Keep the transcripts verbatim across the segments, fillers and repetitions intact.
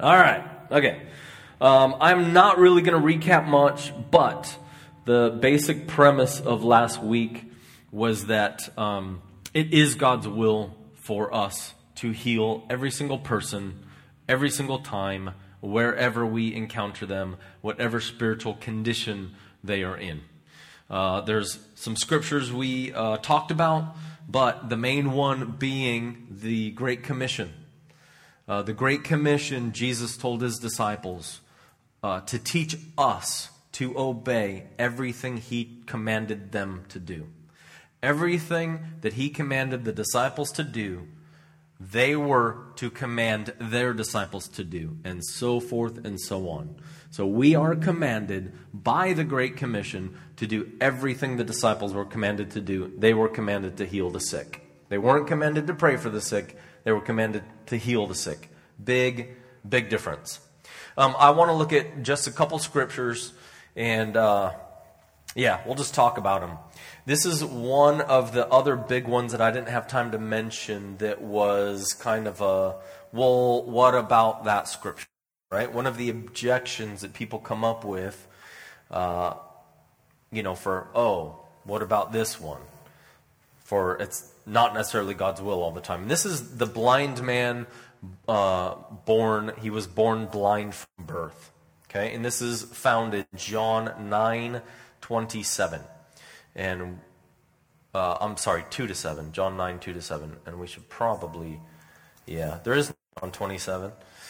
All right. Okay. Um, I'm not really going to recap much, but the basic premise of last week was that um, it is God's will for us to heal every single person, every single time, wherever we encounter them, whatever spiritual condition they are in. Uh, there's some scriptures we uh, talked about, but the main one being the Great Commission. Uh, the Great Commission, Jesus told his disciples uh, to teach us to obey everything he commanded them to do. Everything that he commanded the disciples to do, they were to command their disciples to do, and so forth and so on. So we are commanded by the Great Commission to do everything the disciples were commanded to do. They were commanded to heal the sick. They weren't commanded to pray for the sick. They were commanded to heal the sick. Big, big difference. Um, I want to look at just a couple scriptures, and uh, yeah, we'll just talk about them. This is one of the other big ones that I didn't have time to mention that was kind of a, well, what about that scripture, right? One of the objections that people come up with, uh, you know, for, oh, what about this one? For it's not necessarily God's will all the time. And this is the blind man uh, born, he was born blind from birth. Okay, and this is found in John nine twenty-seven. And, uh, I'm sorry, two to seven. John nine, two to seven. And we should probably, yeah, there is John twenty-seven.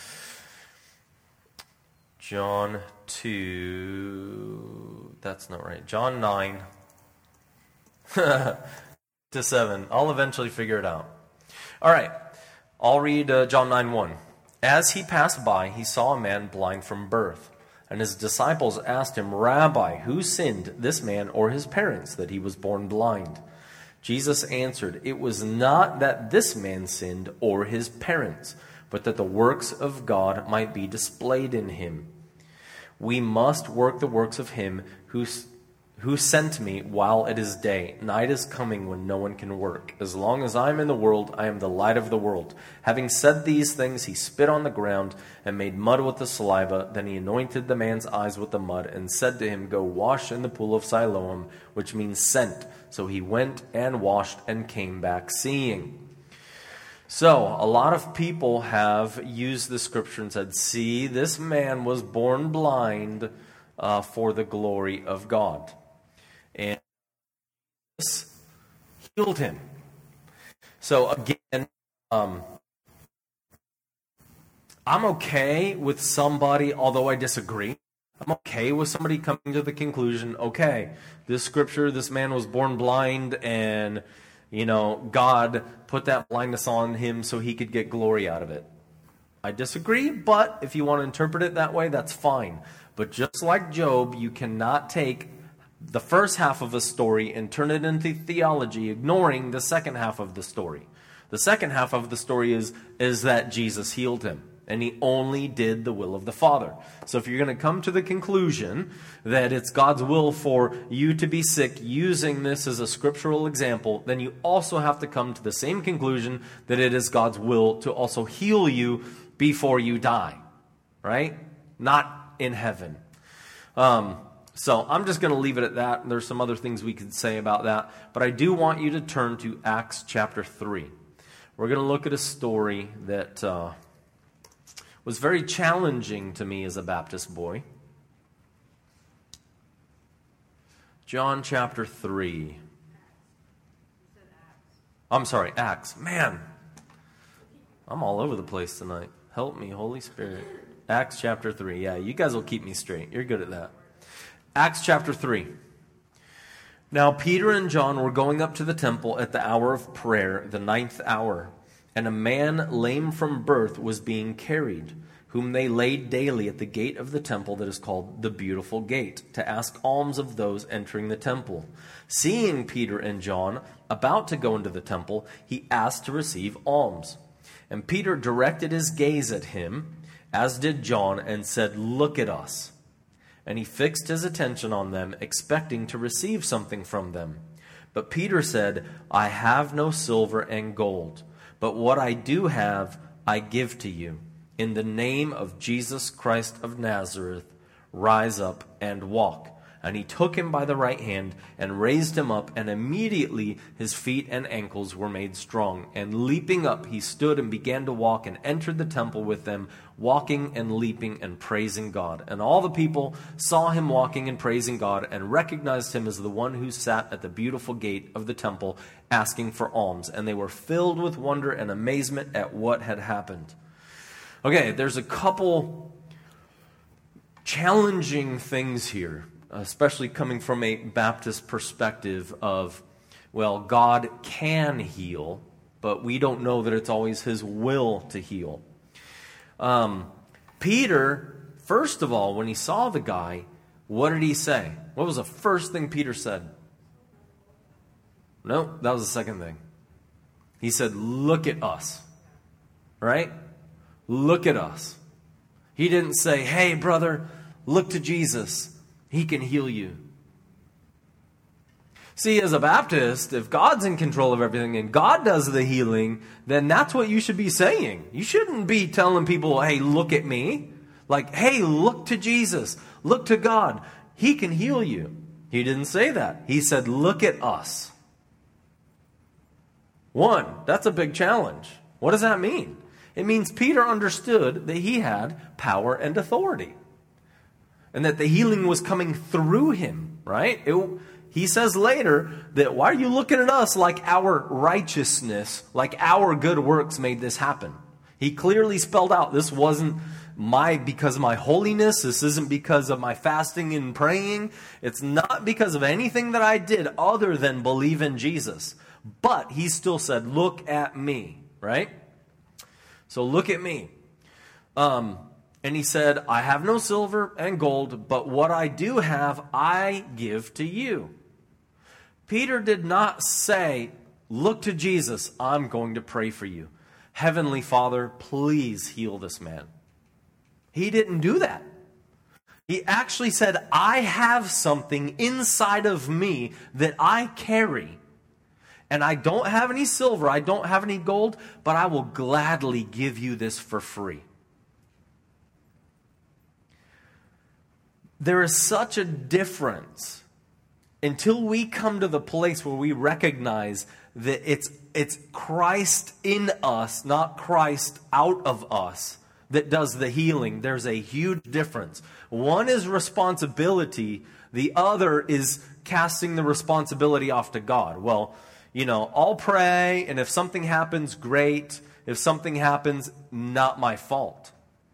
John two, that's not right. John nine to seven. I'll eventually figure it out. All right, I'll read uh, John nine one. As he passed by, he saw a man blind from birth. And his disciples asked him, Rabbi, who sinned, this man or his parents, that he was born blind? Jesus answered, it was not that this man sinned or his parents, but that the works of God might be displayed in him. We must work the works of him who, who sent me while it is day. Night is coming when no one can work. As long as I am in the world, I am the light of the world. Having said these things, he spit on the ground and made mud with the saliva. Then he anointed the man's eyes with the mud and said to him, go wash in the pool of Siloam, which means sent. So he went and washed and came back seeing. So, a lot of people have used the scripture and said, see, this man was born blind uh, for the glory of God. And this healed him. So again, um, I'm okay with somebody, although I disagree, I'm okay with somebody coming to the conclusion, okay, this scripture, this man was born blind and, you know, God put that blindness on him so he could get glory out of it. I disagree, but if you want to interpret it that way, that's fine. But just like Job, you cannot take the first half of a story and turn it into theology, ignoring the second half of the story. The second half of the story is, is that Jesus healed him, and he only did the will of the Father. So if you're going to come to the conclusion that it's God's will for you to be sick using this as a scriptural example, then you also have to come to the same conclusion that it is God's will to also heal you before you die, right? Not in heaven. Um... So I'm just going to leave it at that. There's some other things we could say about that. But I do want you to turn to Acts chapter three. We're going to look at a story that uh, was very challenging to me as a Baptist boy. John chapter three. I'm sorry, Acts. Man, I'm all over the place tonight. Help me, Holy Spirit. Acts chapter three. Yeah, you guys will keep me straight. You're good at that. Acts chapter three. Now Peter and John were going up to the temple at the hour of prayer, the ninth hour, and a man lame from birth was being carried, whom they laid daily at the gate of the temple that is called the Beautiful Gate, to ask alms of those entering the temple. Seeing Peter and John about to go into the temple, he asked to receive alms. And Peter directed his gaze at him, as did John, and said, look at us. And he fixed his attention on them, expecting to receive something from them. But Peter said, I have no silver and gold, but what I do have I give to you. in the name of Jesus Christ of Nazareth, rise up and walk. And he took him by the right hand and raised him up, and immediately his feet and ankles were made strong. And leaping up, he stood and began to walk and entered the temple with them, walking and leaping and praising God. And all the people saw him walking and praising God and recognized him as the one who sat at the beautiful gate of the temple asking for alms. And they were filled with wonder and amazement at what had happened. Okay, there's a couple challenging things here, especially coming from a Baptist perspective of, well, God can heal, but we don't know that it's always his will to heal. Um, Peter, first of all, when he saw the guy, what did he say? What was the first thing Peter said? No, that was the second thing. He said, look at us. Right? Look at us. He didn't say, hey, brother, look to Jesus. He can heal you. See, as a Baptist, if God's in control of everything and God does the healing, then that's what you should be saying. You shouldn't be telling people, hey, look at me. Like, hey, look to Jesus. Look to God. He can heal you. He didn't say that. He said, look at us. One, that's a big challenge. What does that mean? It means Peter understood that he had power and authority, and that the healing was coming through him, right? It, he says later that, why are you looking at us like our righteousness, like our good works made this happen? He clearly spelled out, this wasn't my because of my holiness. This isn't because of my fasting and praying. It's not because of anything that I did other than believe in Jesus. But he still said, look at me, right? So look at me. Um... And he said, I have no silver and gold, but what I do have, I give to you. Peter did not say, look to Jesus, I'm going to pray for you. Heavenly Father, please heal this man. He didn't do that. He actually said, I have something inside of me that I carry. And I don't have any silver, I don't have any gold, but I will gladly give you this for free. There is such a difference until we come to the place where we recognize that it's, it's Christ in us, not Christ out of us, that does the healing. There's a huge difference. One is responsibility. The other is casting the responsibility off to God. Well, you know, I'll pray, and if something happens, great. If something happens, not my fault.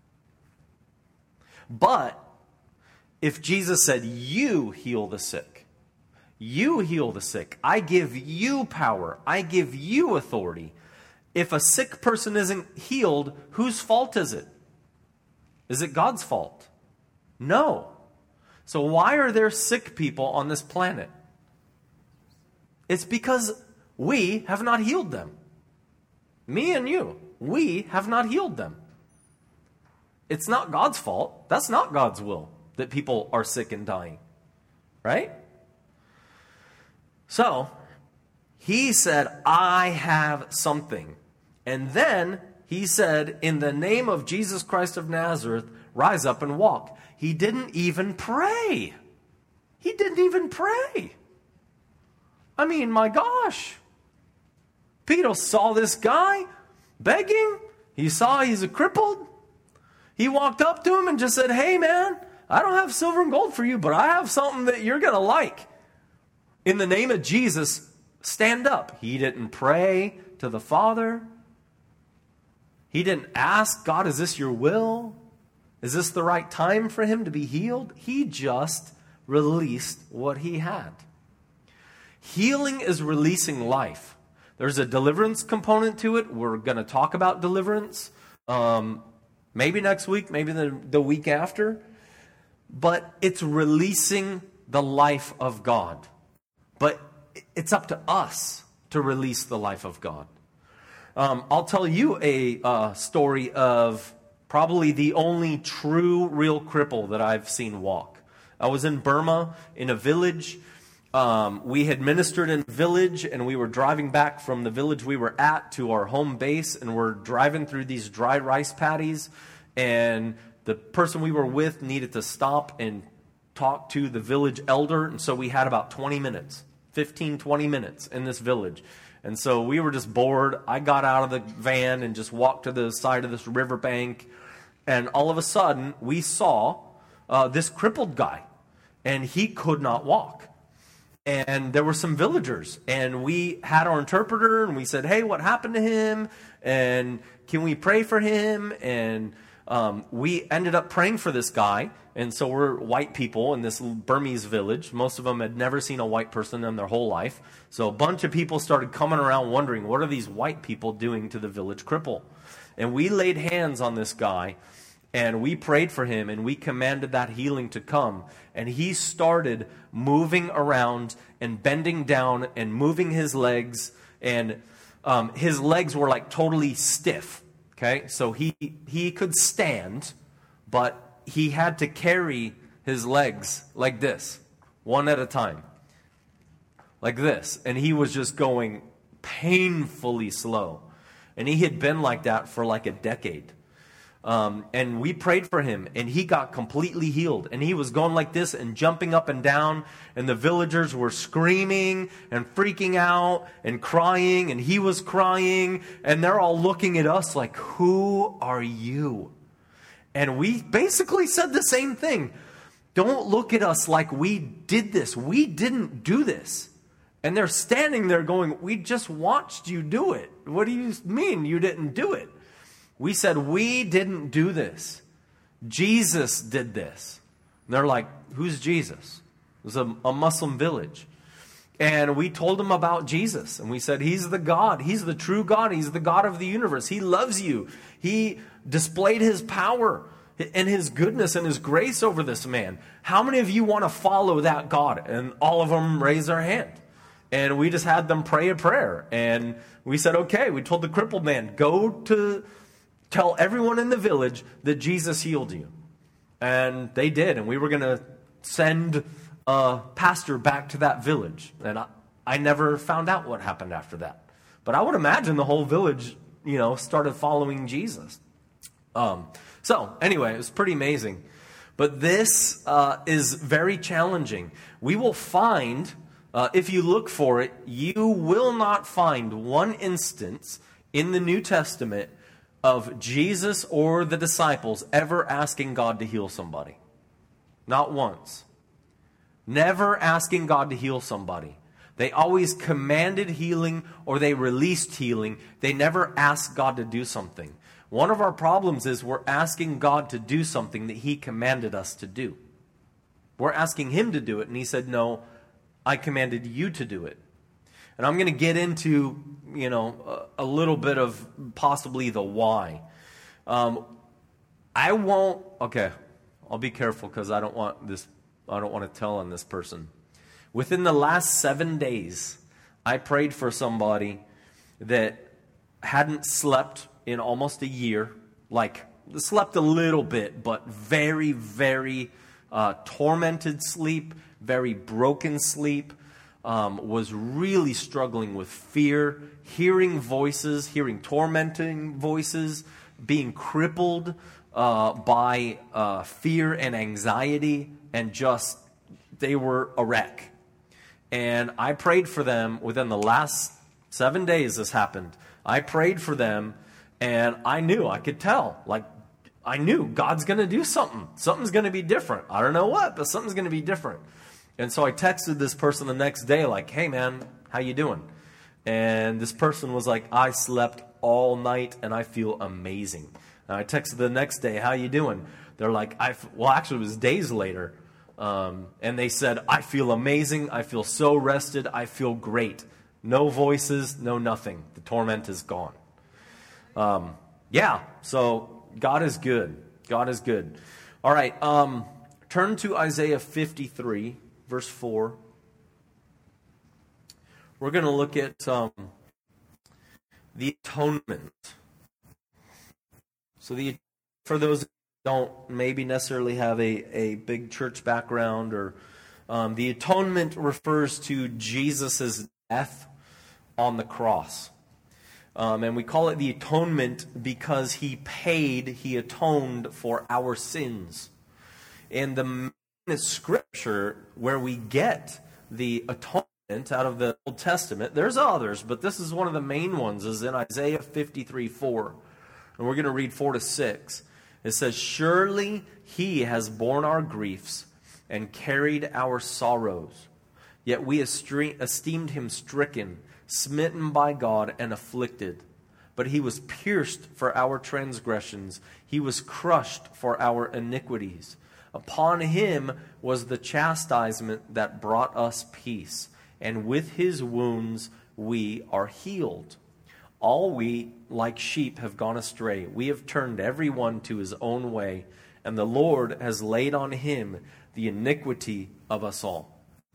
But if Jesus said, you heal the sick, you heal the sick, I give you power, I give you authority. If a sick person isn't healed, whose fault is it? Is it God's fault? No. So why are there sick people on this planet? It's because we have not healed them. Me and you, we have not healed them. It's not God's fault. That's not God's will, that people are sick and dying. Right? So, he said, I have something. And then he said, in the name of Jesus Christ of Nazareth, rise up and walk. He didn't even pray. He didn't even pray. I mean, my gosh. Peter saw this guy begging. He saw he's a crippled. He walked up to him and just said, hey man, I don't have silver and gold for you, but I have something that you're going to like. In the name of Jesus, stand up. He didn't pray to the Father. He didn't ask, God, is this your will? Is this the right time for him to be healed? He just released what he had. Healing is releasing life. There's a deliverance component to it. We're going to talk about deliverance. Um, maybe next week, maybe the, the week after. But it's releasing the life of God. But it's up to us to release the life of God. Um, I'll tell you a uh, story of probably the only true, real cripple that I've seen walk. I was in Burma, in a village. um, we had ministered in a village, and we were driving back from the village we were at to our home base, and we're driving through these dry rice paddies, and the person we were with needed to stop and talk to the village elder, and so we had about twenty minutes, fifteen, twenty minutes in this village. And so we were just bored. I got out of the van and just walked to the side of this riverbank, and all of a sudden, we saw uh, this crippled guy, and he could not walk. And there were some villagers, and we had our interpreter, and we said, hey, what happened to him? And can we pray for him? And um, we ended up praying for this guy. And so we're white people in this Burmese village. Most of them had never seen a white person in their whole life. So a bunch of people started coming around wondering, what are these white people doing to the village cripple? And we laid hands on this guy, and we prayed for him, and we commanded that healing to come. And he started moving around and bending down and moving his legs. And um, his legs were like totally stiff. Okay, so he he could stand, but he had to carry his legs like this, one at a time, like this. And he was just going painfully slow. And he had been like that for like a decade. Um, and we prayed for him, and he got completely healed. And he was going like this and jumping up and down, and the villagers were screaming and freaking out and crying, and he was crying, and they're all looking at us like, who are you? And we basically said the same thing. Don't look at us like we did this. We didn't do this. And they're standing there going, we just watched you do it. What do you mean you didn't do it? We said, we didn't do this. Jesus did this. And they're like, who's Jesus? It was a, a Muslim village. And we told them about Jesus. And we said, he's the God. He's the true God. He's the God of the universe. He loves you. He displayed his power and his goodness and his grace over this man. How many of you want to follow that God? And all of them raised their hand. And we just had them pray a prayer. And we said, okay. We told the crippled man, go to tell everyone in the village that Jesus healed you. And they did. And we were going to send a pastor back to that village. And I, I never found out what happened after that. But I would imagine the whole village, you know, started following Jesus. Um, so anyway, it was pretty amazing. But this uh, is very challenging. We will find, uh, if you look for it, you will not find one instance in the New Testament of Jesus or the disciples ever asking God to heal somebody. Not once. Never asking God to heal somebody. They always commanded healing or they released healing. They never asked God to do something. One of our problems is we're asking God to do something that He commanded us to do. We're asking Him to do it, and He said, no, I commanded you to do it. And I'm going to get into, you know, a, a little bit of possibly the why. Um, I won't, okay, I'll be careful because I don't want this, I don't want to tell on this person. Within the last seven days, I prayed for somebody that hadn't slept in almost a year, like slept a little bit, but very, very uh, tormented sleep, very broken sleep. Um, was really struggling with fear, hearing voices, hearing tormenting voices, being crippled uh, by uh, fear and anxiety, and just, they were a wreck. And I prayed for them within the last seven days this happened. I prayed for them, and I knew, I could tell, like, I knew God's going to do something. Something's going to be different. I don't know what, but something's going to be different. And so I texted this person the next day like, hey, man, how you doing? And this person was like, I slept all night and I feel amazing. And I texted the next day, how you doing? They're like, I f-. well, actually, it was days later. Um, and they said, I feel amazing. I feel so rested. I feel great. No voices, no nothing. The torment is gone. Um, yeah, so God is good. God is good. All right, um, turn to Isaiah fifty-three. Verse four. We're going to look at um, the atonement. So the for those who don't maybe necessarily have a, a big church background or Um, the atonement refers to Jesus' death on the cross. Um, and we call it the atonement because he paid, he atoned for our sins. And the main scripture where we get the atonement out of the Old Testament, there's others, but this is one of the main ones, is in Isaiah fifty-three four. And we're going to read four to six. It says, "Surely he has borne our griefs and carried our sorrows. Yet we esteemed him stricken, smitten by God, and afflicted. But he was pierced for our transgressions. He was crushed for our iniquities. Upon him was the chastisement that brought us peace, and with his wounds we are healed. All we, like sheep, have gone astray. We have turned every one to his own way, and the Lord has laid on him the iniquity of us all."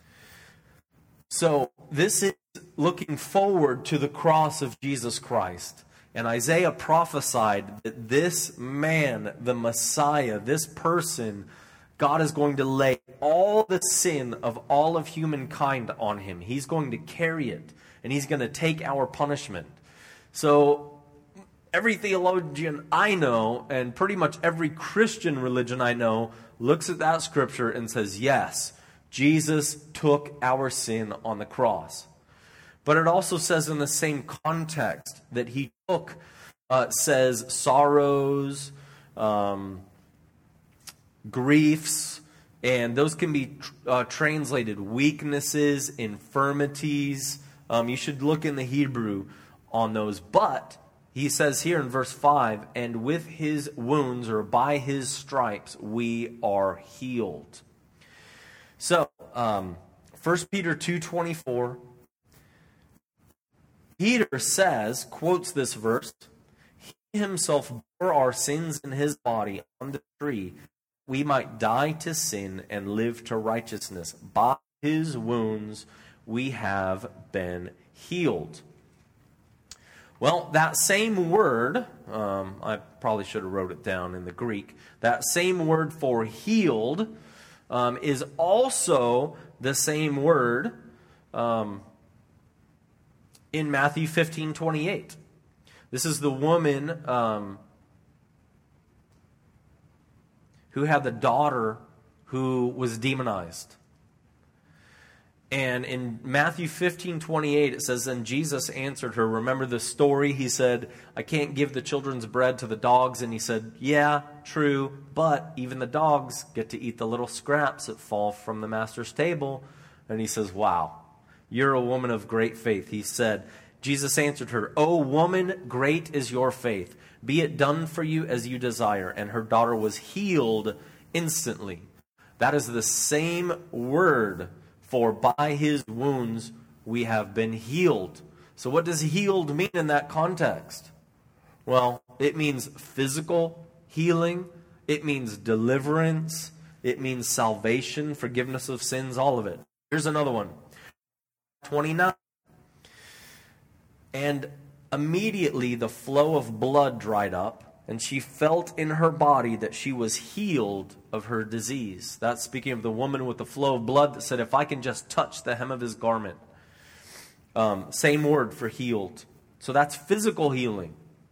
So this is looking forward to the cross of Jesus Christ. And Isaiah prophesied that this man, the Messiah, this person, God is going to lay all the sin of all of humankind on him. He's going to carry it, and he's going to take our punishment. So every theologian I know, and pretty much every Christian religion I know, looks at that scripture and says, yes, Jesus took our sin on the cross. But it also says in the same context that he took, uh, says sorrows, um, griefs, and those can be uh, translated weaknesses, infirmities. Um, you should look in the Hebrew on those. But he says here in verse five, "And with his wounds," or by his stripes, "we are healed." So, um, First Peter two twenty-four, Peter says, quotes this verse, "He himself bore our sins in his body on the tree, we might die to sin and live to righteousness. By his wounds we have been healed." Well, that same word, um, I probably should have wrote it down in the Greek, that same word for healed um, is also the same word um, in Matthew fifteen twenty-eight. This is the woman um, who had the daughter who was demonized. And in Matthew fifteen twenty-eight, it says, "Then Jesus answered her." Remember the story? He said, "I can't give the children's bread to the dogs." And he said, "Yeah, true, but even the dogs get to eat the little scraps that fall from the master's table." And he says, "Wow, you're a woman of great faith." He said, Jesus answered her, "O woman, great is your faith. Be it done for you as you desire." And her daughter was healed instantly. That is the same word for "by his wounds we have been healed." So what does healed mean in that context? Well, it means physical healing. It means deliverance. It means salvation, forgiveness of sins, all of it. Here's another one. twenty-nine. "And immediately the flow of blood dried up, and she felt in her body that she was healed of her disease." That's speaking of the woman with the flow of blood that said, if I can just touch the hem of his garment. Um, same word for healed. So that's physical healing.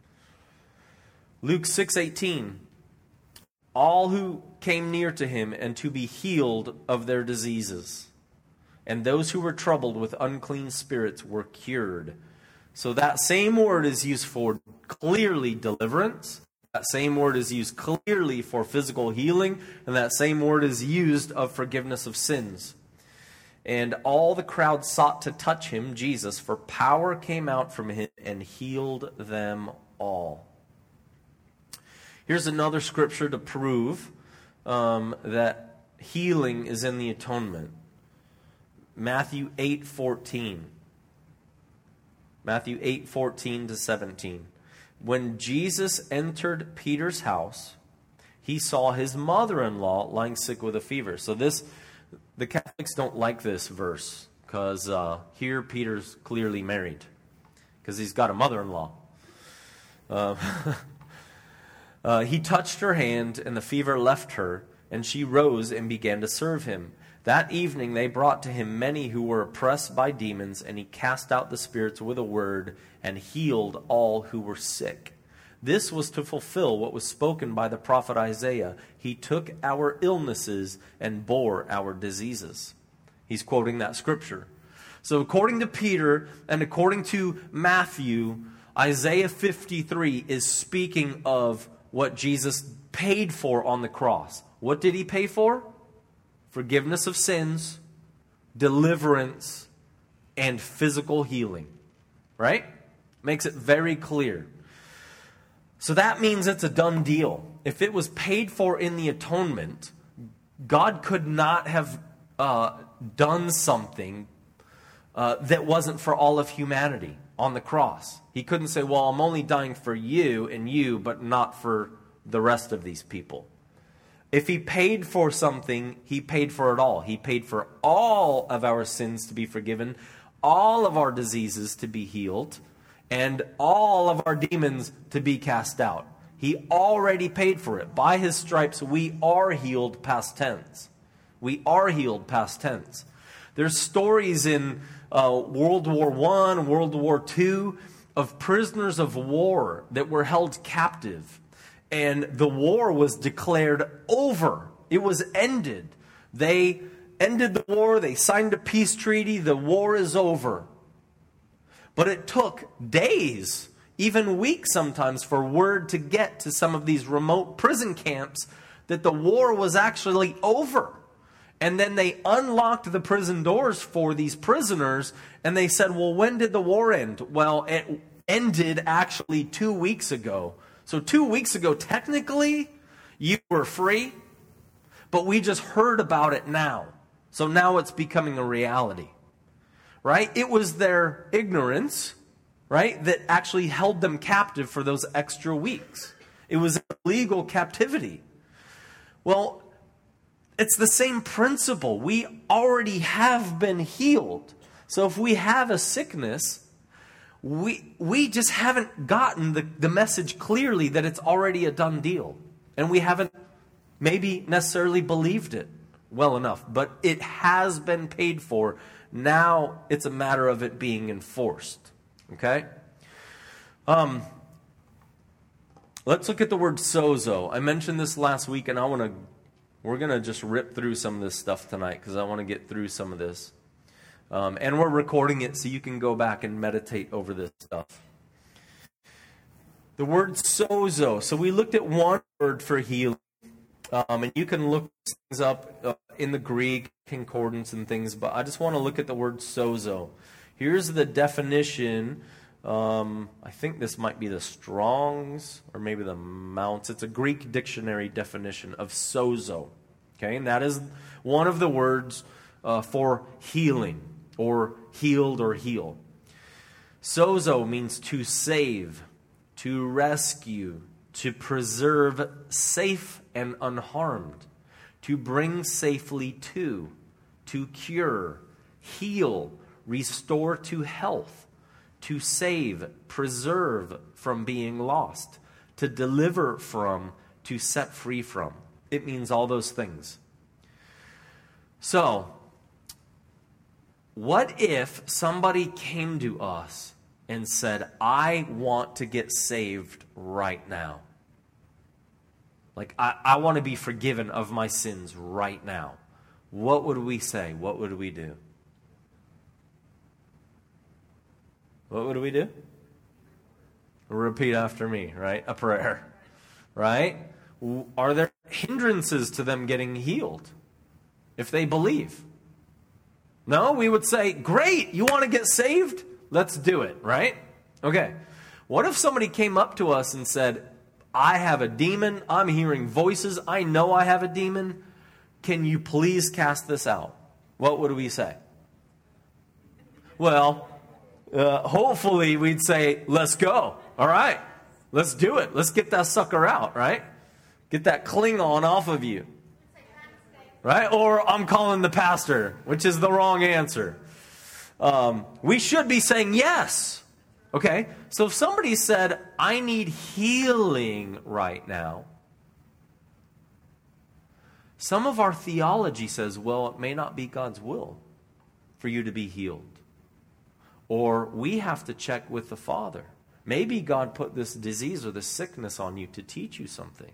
Luke six eighteen. "All who came near to him and to be healed of their diseases, and those who were troubled with unclean spirits were cured." So that same word is used for clearly deliverance. That same word is used clearly for physical healing. And that same word is used of forgiveness of sins. "And all the crowd sought to touch him," Jesus, "for power came out from him and healed them all." Here's another scripture to prove um, that healing is in the atonement. Matthew eight fourteen. Matthew eight fourteen to seventeen. "When Jesus entered Peter's house, he saw his mother-in-law lying sick with a fever." So this, the Catholics don't like this verse because uh, here Peter's clearly married because he's got a mother-in-law. Uh, uh, "he touched her hand, and the fever left her, and she rose and began to serve him. That evening they brought to him many who were oppressed by demons, and he cast out the spirits with a word and healed all who were sick. This was to fulfill what was spoken by the prophet Isaiah. He took our illnesses and bore our diseases. He's quoting that scripture. So according to Peter and according to Matthew, Isaiah fifty-three is speaking of what Jesus paid for on the cross. What did he pay for? Forgiveness of sins, deliverance, and physical healing. Right? Makes it very clear. So that means it's a done deal. If it was paid for in the atonement, God could not have uh, done something uh, that wasn't for all of humanity on the cross. He couldn't say, well, I'm only dying for you and you, but not for the rest of these people. If he paid for something, he paid for it all. He paid for all of our sins to be forgiven, all of our diseases to be healed, and all of our demons to be cast out. He already paid for it. By his stripes, we are healed, past tense. We are healed, past tense. There's stories in uh, World War One, World War Two, of prisoners of war that were held captive. And the war was declared over. It was ended. They ended the war. They signed a peace treaty. The war is over. But it took days, even weeks sometimes, for word to get to some of these remote prison camps that the war was actually over. And then they unlocked the prison doors for these prisoners, and they said, well, when did the war end? Well, it ended actually two weeks ago. So two weeks ago, technically, you were free, but we just heard about it now. So now it's becoming a reality. Right? It was their ignorance, right, that actually held them captive for those extra weeks. It was illegal captivity. Well, it's the same principle. We already have been healed. So if we have a sickness, we we just haven't gotten the, the message clearly that it's already a done deal. And we haven't maybe necessarily believed it well enough. But it has been paid for. Now it's a matter of it being enforced. Okay? Um, let's look at the word sozo. I mentioned this last week, and I want to. We're going to just rip through some of this stuff tonight because I want to get through some of this. Um, and we're recording it so you can go back and meditate over this stuff. The word sozo. So we looked at one word for healing. Um, and you can look things up uh, in the Greek concordance and things, but I just want to look at the word sozo. Here's the definition. Um, I think this might be the Strong's or maybe the Mounts. It's a Greek dictionary definition of sozo. Okay, and that is one of the words uh, for healing or healed or heal. Sozo means to save, to rescue, to preserve safe and unharmed, to bring safely to, to cure, heal, restore to health, to save, preserve from being lost, to deliver from, to set free from. It means all those things. So, what if somebody came to us and said, I want to get saved right now? Like, I, I want to be forgiven of my sins right now. What would we say? What would we do? What would we do? Repeat after me, right? A prayer, right? Are there hindrances to them getting healed if they believe? No, we would say, great, you want to get saved? Let's do it, right? Okay. What if somebody came up to us and said, I have a demon, I'm hearing voices, I know I have a demon, can you please cast this out? What would we say? Well, uh, hopefully we'd say, let's go. All right, let's do it. Let's get that sucker out, right? Get that Klingon off of you. Right? Or I'm calling the pastor, which is the wrong answer. Um, we should be saying yes. Okay? So if somebody said, I need healing right now, Some of our theology says, well, it may not be God's will for you to be healed. Or we have to check with the Father. Maybe God put this disease or this sickness on you to teach you something.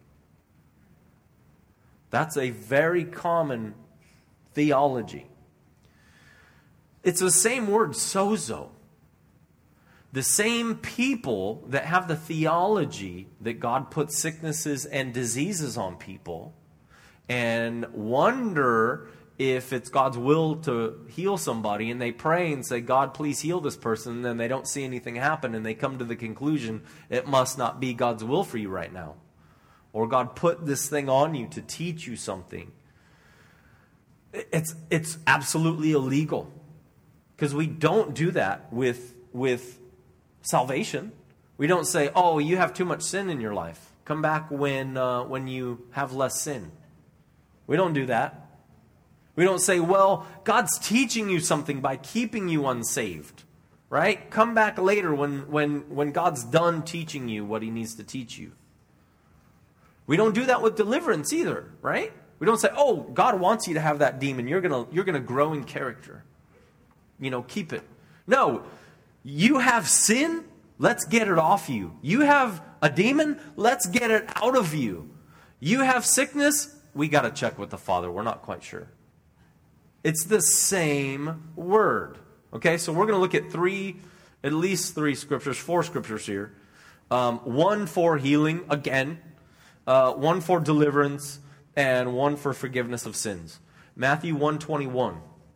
That's a very common theology. It's the same word, sozo. The same people that have the theology that God puts sicknesses and diseases on people and wonder if it's God's will to heal somebody, and they pray and say, God, please heal this person, and then they don't see anything happen, and they come to the conclusion, it must not be God's will for you right now. Or God put this thing on you to teach you something. It's, it's absolutely illegal. Because we don't do that with, with salvation. We don't say, oh, you have too much sin in your life. Come back when, uh, when you have less sin. We don't do that. We don't say, well, God's teaching you something by keeping you unsaved. Right? Come back later when, when, when God's done teaching you what he needs to teach you. We don't do that with deliverance either, right? We don't say, oh, God wants you to have that demon. You're gonna, you're gonna grow in character. You know, keep it. No, you have sin, let's get it off you. You have a demon, let's get it out of you. You have sickness, we got to check with the Father. We're not quite sure. It's the same word. Okay, so we're going to look at three, at least three scriptures, four scriptures here. Um, one for healing, again. Uh, one for deliverance, and one for forgiveness of sins. Matthew one twenty-one.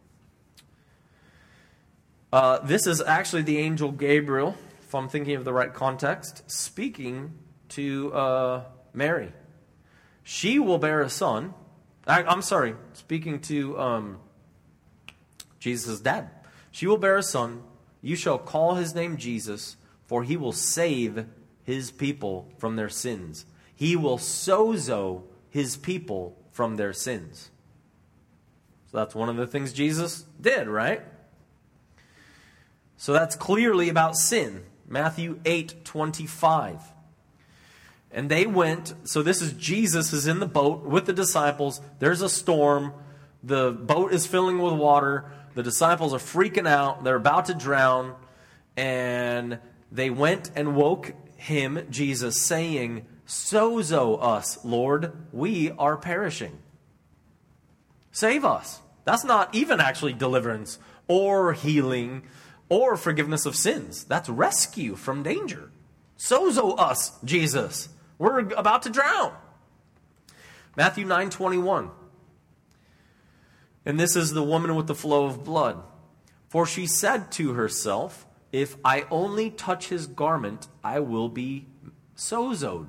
Uh, this is actually the angel Gabriel, if I'm thinking of the right context, speaking to uh, Mary. She will bear a son. I, I'm sorry, speaking to um, Jesus' dad. She will bear a son. You shall call his name Jesus, for he will save his people from their sins. He will sozo his people from their sins. So that's one of the things Jesus did, right? So that's clearly about sin. Matthew eight twenty-five. And they went, so this is Jesus is in the boat with the disciples. There's a storm. The boat is filling with water. The disciples are freaking out. They're about to drown. And they went and woke him, Jesus, saying, sozo us, Lord, we are perishing. Save us. That's not even actually deliverance or healing or forgiveness of sins. That's rescue from danger. Sozo us, Jesus. We're about to drown. Matthew nine twenty-one. And this is the woman with the flow of blood. For she said to herself, if I only touch his garment, I will be sozoed.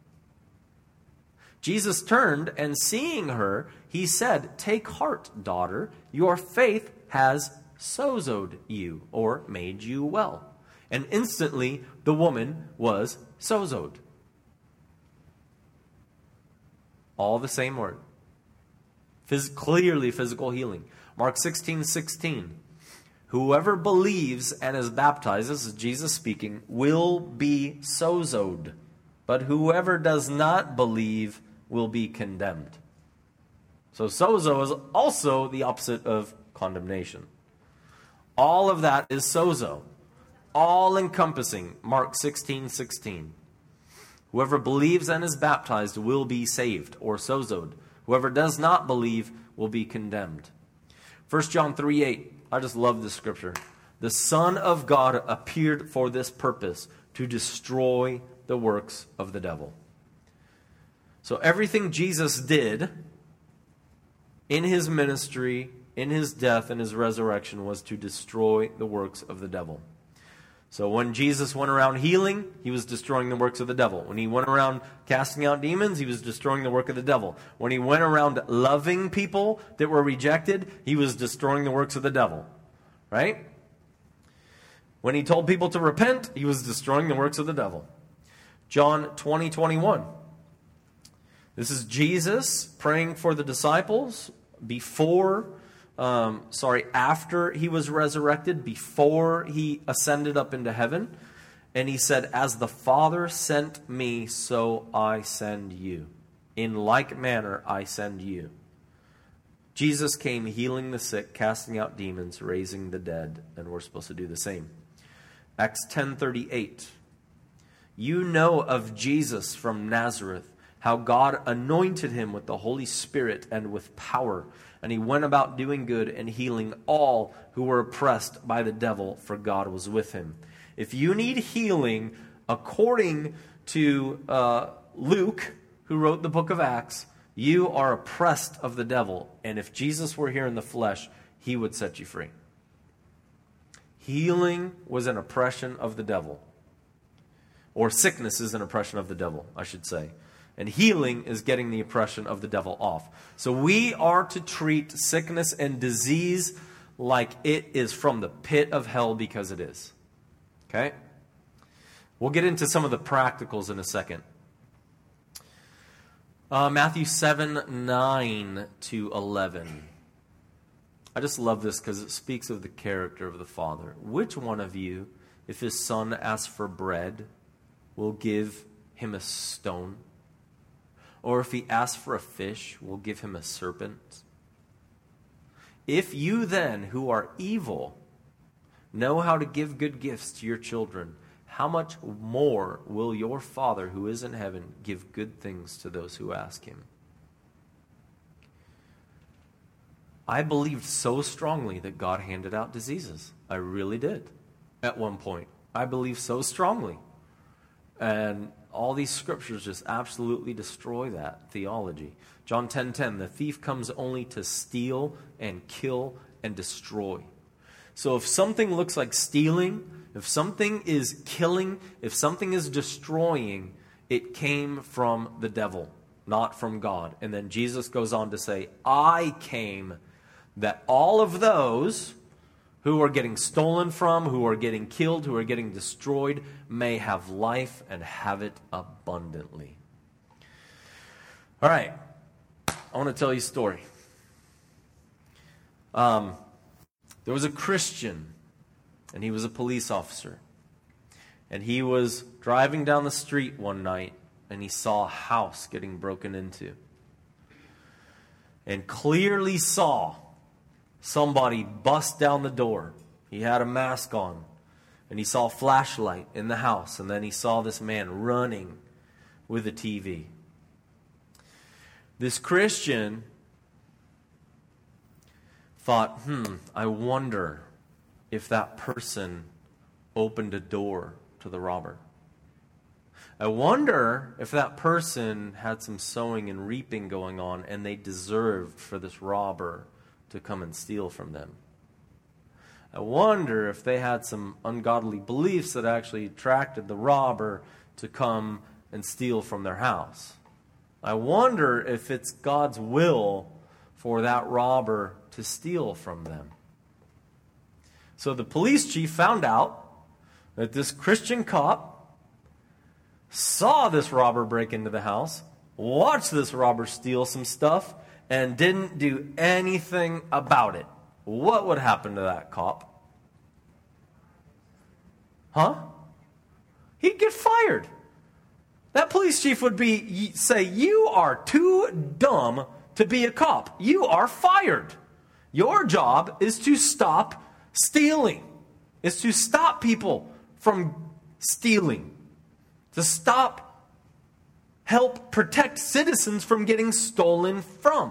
Jesus turned, and seeing her, he said, take heart, daughter, your faith has sozoed you, or made you well. And instantly the woman was sozoed. All the same word. Phys- clearly physical healing. Mark sixteen sixteen. Whoever believes and is baptized, this is Jesus speaking, will be sozoed. But whoever does not believe will be condemned. So sozo is also the opposite of condemnation. All of that is sozo. All encompassing. Mark sixteen sixteen. Whoever believes and is baptized will be saved, or sozoed. Whoever does not believe will be condemned. First John three eight. I just love this scripture. The Son of God appeared for this purpose, to destroy the works of the devil. So everything Jesus did in his ministry, in his death and his resurrection, was to destroy the works of the devil. So when Jesus went around healing, he was destroying the works of the devil. When he went around casting out demons, he was destroying the work of the devil. When he went around loving people that were rejected, he was destroying the works of the devil. Right? When he told people to repent, he was destroying the works of the devil. John twenty twenty-one. This is Jesus praying for the disciples before Um, sorry, after he was resurrected, before he ascended up into heaven. And he said, as the Father sent me, so I send you. In like manner, I send you. Jesus came healing the sick, casting out demons, raising the dead, and we're supposed to do the same. Acts ten thirty-eight. You know of Jesus from Nazareth, how God anointed him with the Holy Spirit and with power, and he went about doing good and healing all who were oppressed by the devil, for God was with him. If you need healing, according to uh, Luke, who wrote the book of Acts, you are oppressed of the devil. And if Jesus were here in the flesh, he would set you free. Healing was an oppression of the devil. Or sickness is an oppression of the devil, I should say. And healing is getting the oppression of the devil off. So we are to treat sickness and disease like it is from the pit of hell, because it is. Okay? We'll get into some of the practicals in a second. Uh, Matthew seven, nine to eleven. I just love this because it speaks of the character of the Father. Which one of you, if his son asks for bread, will give him a stone? Or if he asks for a fish, will give him a serpent? If you then, who are evil, know how to give good gifts to your children, how much more will your Father who is in heaven give good things to those who ask him? I believed so strongly that God handed out diseases. I really did at one point. I believed so strongly. And all these scriptures just absolutely destroy that theology. John ten ten, the thief comes only to steal and kill and destroy. So if something looks like stealing, if something is killing, if something is destroying, it came from the devil, not from God. And then Jesus goes on to say, I came that all of those who are getting stolen from, who are getting killed, who are getting destroyed, may have life and have it abundantly. All right. I want to tell you a story. Um, there was a Christian, and he was a police officer. And he was driving down the street one night, and he saw a house getting broken into. And clearly saw somebody bust down the door. He had a mask on. And he saw a flashlight in the house. And then he saw this man running with a T V. This Christian thought, hmm, I wonder if that person opened a door to the robber. I wonder if that person had some sowing and reaping going on and they deserved for this robber to come and steal from them. I wonder if they had some ungodly beliefs that actually attracted the robber to come and steal from their house. I wonder if it's God's will for that robber to steal from them. So the police chief found out that this Christian cop saw this robber break into the house, watched this robber steal some stuff, and didn't do anything about it. What would happen to that cop? Huh? He'd get fired. That police chief would be say, you are too dumb to be a cop. You are fired. Your job is to stop stealing. Is to stop people from stealing. To stop, help protect citizens from getting stolen from.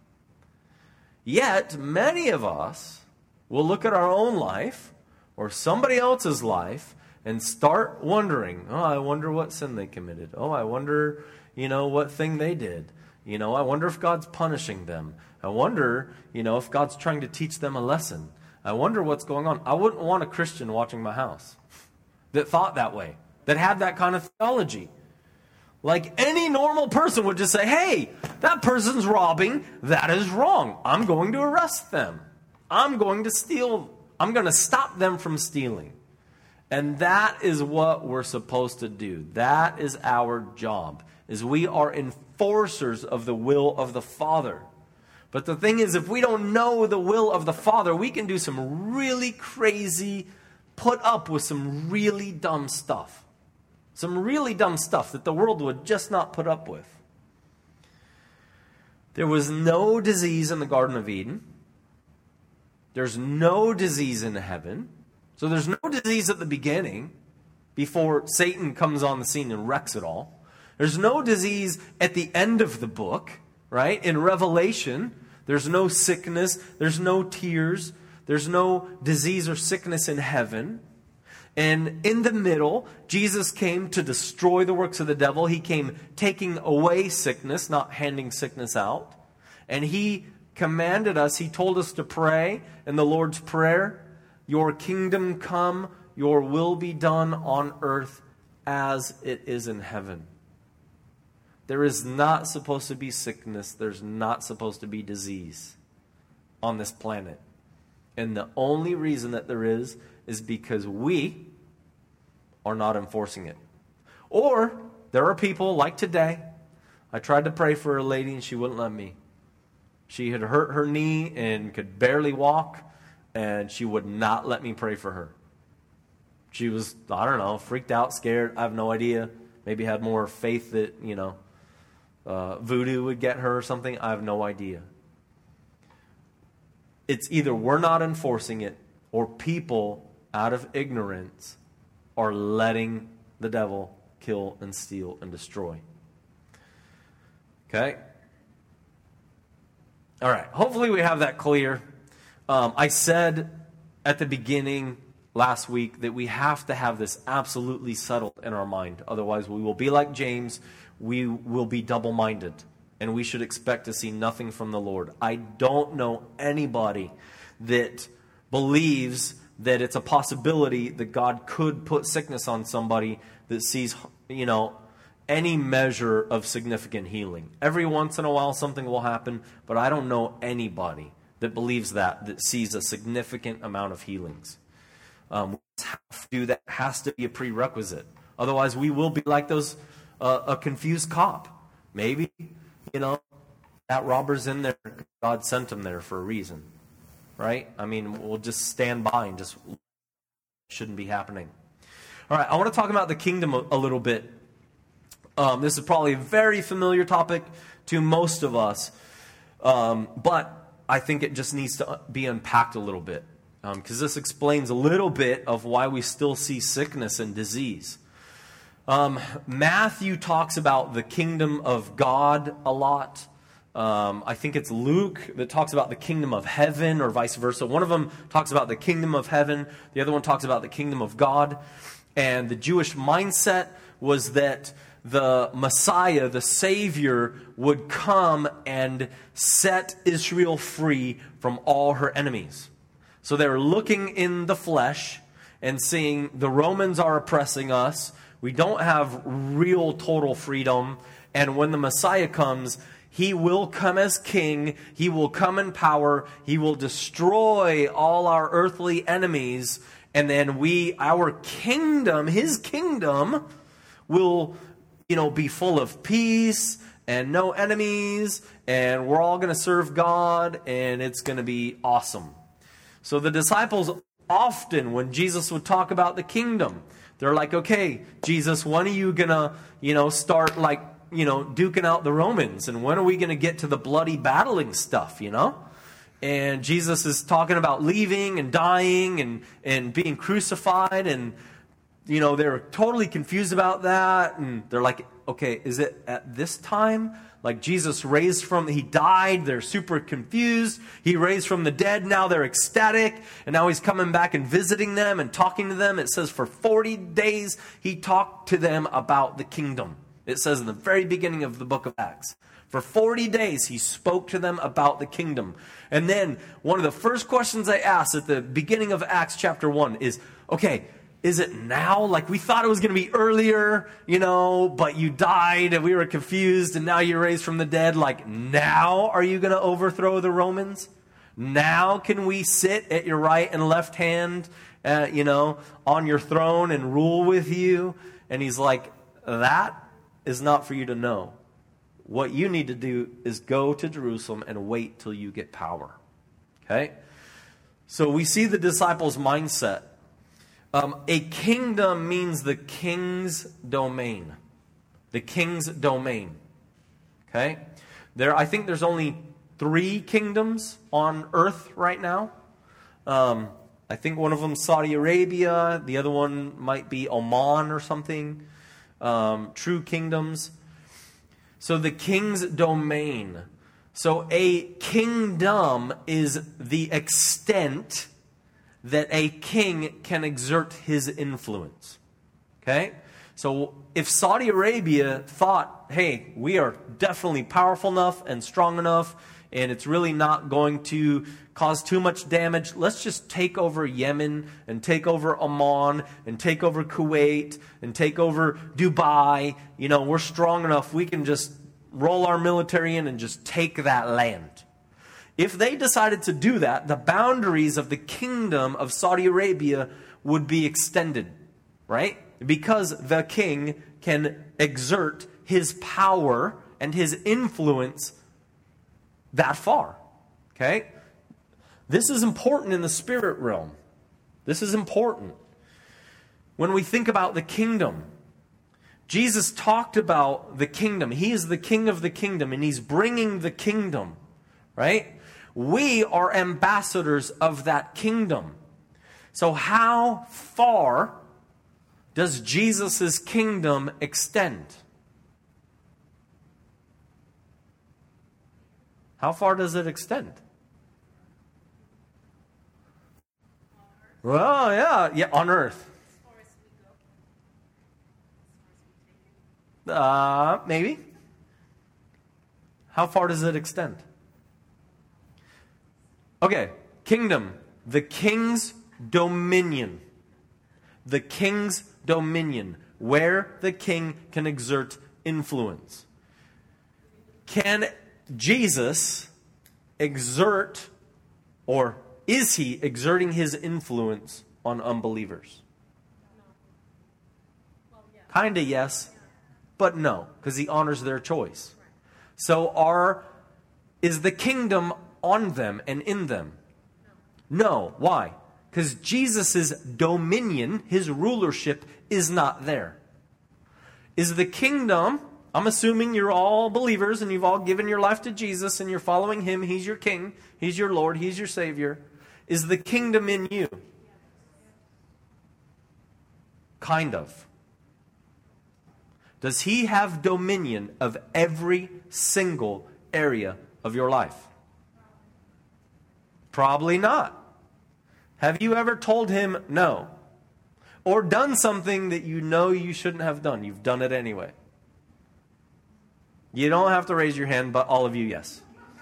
Yet, many of us will look at our own life or somebody else's life and start wondering, oh, I wonder what sin they committed. Oh, I wonder, you know, what thing they did. You know, I wonder if God's punishing them. I wonder, you know, if God's trying to teach them a lesson. I wonder what's going on. I wouldn't want a Christian watching my house that thought that way, that had that kind of theology. Like any normal person would just say, hey, that person's robbing. That is wrong. I'm going to arrest them. I'm going to steal. I'm going to stop them from stealing. And that is what we're supposed to do. That is our job, is we are enforcers of the will of the Father. But the thing is, if we don't know the will of the Father, we can do some really crazy, put up with some really dumb stuff. Some really dumb stuff that the world would just not put up with. There was no disease in the Garden of Eden. There's no disease in heaven. So there's no disease at the beginning before Satan comes on the scene and wrecks it all. There's no disease at the end of the book, right? In Revelation, there's no sickness, there's no tears, there's no disease or sickness in heaven. And in the middle, Jesus came to destroy the works of the devil. He came taking away sickness, not handing sickness out. And he commanded us, he told us to pray in the Lord's Prayer, your kingdom come, your will be done on earth as it is in heaven. There is not supposed to be sickness. There's not supposed to be disease on this planet. And the only reason that there is, is because we are not enforcing it. Or there are people like today. I tried to pray for a lady and she wouldn't let me. She had hurt her knee and could barely walk, and she would not let me pray for her. She was, I don't know, freaked out, scared. I have no idea. Maybe had more faith that, you know, uh, voodoo would get her or something. I have no idea. It's either we're not enforcing it, or people out of ignorance are letting the devil kill and steal and destroy. Okay? All right. Hopefully we have that clear. Um, I said at the beginning last week that we have to have this absolutely settled in our mind. Otherwise we will be like James. We will be double-minded. And we should expect to see nothing from the Lord. I don't know anybody that believes that it's a possibility that God could put sickness on somebody that sees, you know, any measure of significant healing. Every once in a while something will happen, but I don't know anybody that believes that, that sees a significant amount of healings. Um, that has to be a prerequisite. Otherwise we will be like those, uh, a confused cop. Maybe, you know, that robber's in there. God sent him there for a reason, right? I mean, we'll just stand by and just shouldn't be happening. All right, I want to talk about the kingdom a, a little bit. Um, this is probably a very familiar topic to most of us, um, but I think it just needs to be unpacked a little bit, because um, this explains a little bit of why we still see sickness and disease. Um, Matthew talks about the kingdom of God a lot. Um, I think it's Luke that talks about the kingdom of heaven, or vice versa. One of them talks about the kingdom of heaven. The other one talks about the kingdom of God. And the Jewish mindset was that the Messiah, the Savior, would come and set Israel free from all her enemies. So they were looking in the flesh and seeing the Romans are oppressing us. We don't have real total freedom. And when the Messiah comes, he will come as king. He will come in power. He will destroy all our earthly enemies. And then we, our kingdom, his kingdom, will, you know, be full of peace and no enemies. And we're all going to serve God. And it's going to be awesome. So the disciples often, when Jesus would talk about the kingdom, they're like, okay, Jesus, when are you going to, you know, start like, you know, duking out the Romans? And when are we going to get to the bloody battling stuff, you know? And Jesus is talking about leaving and dying and, and being crucified. And, you know, they're totally confused about that. And they're like, okay, is it at this time? Like Jesus raised from, he died, they're super confused. He raised from the dead, now they're ecstatic. And now he's coming back and visiting them and talking to them. It says for forty days he talked to them about the kingdom. It says in the very beginning of the book of Acts. For forty days he spoke to them about the kingdom. And then one of the first questions I asked at the beginning of Acts chapter one is, okay, is it now? Like we thought it was going to be earlier, you know, but you died and we were confused and now you're raised from the dead. Like now are you going to overthrow the Romans? Now can we sit at your right and left hand, uh, you know, on your throne and rule with you? And he's like, that is not for you to know. What you need to do is go to Jerusalem and wait till you get power. Okay? So we see the disciples' mindset. Um, a kingdom means the king's domain. The king's domain. Okay? There, I think there's only three kingdoms on earth right now. Um, I think one of them is Saudi Arabia. The other one might be Oman or something. Um, true kingdoms. So the king's domain. So a kingdom is the extent that a king can exert his influence. Okay? So if Saudi Arabia thought, hey, we are definitely powerful enough and strong enough, and it's really not going to cause too much damage, let's just take over Yemen and take over Oman and take over Kuwait and take over Dubai. You know, we're strong enough, we can just roll our military in and just take that land. If they decided to do that, the boundaries of the kingdom of Saudi Arabia would be extended, right? Because the king can exert his power and his influence that far. Okay? This is important in the spirit realm. This is important. When we think about the kingdom, Jesus talked about the kingdom. He is the king of the kingdom, and he's bringing the kingdom, right? We are ambassadors of that kingdom. So how far does Jesus' kingdom extend? How far does it extend? Well, yeah, yeah, on earth. Uh, maybe. How far does it extend? Okay, kingdom. The king's dominion. The king's dominion. Where the king can exert influence. Can Jesus exert, or is he exerting his influence on unbelievers? Kinda yes, but no, because he honors their choice. So are, is the kingdom on them and in them? No. Why? Because Jesus' dominion, his rulership, is not there. Is the kingdom, I'm assuming you're all believers and you've all given your life to Jesus and you're following him. He's your king. He's your Lord. He's your Savior. Is the kingdom in you? Kind of. Does he have dominion of every single area of your life? Probably not. Have you ever told him no? Or done something that you know you shouldn't have done? You've done it anyway. You don't have to raise your hand, but all of you, yes.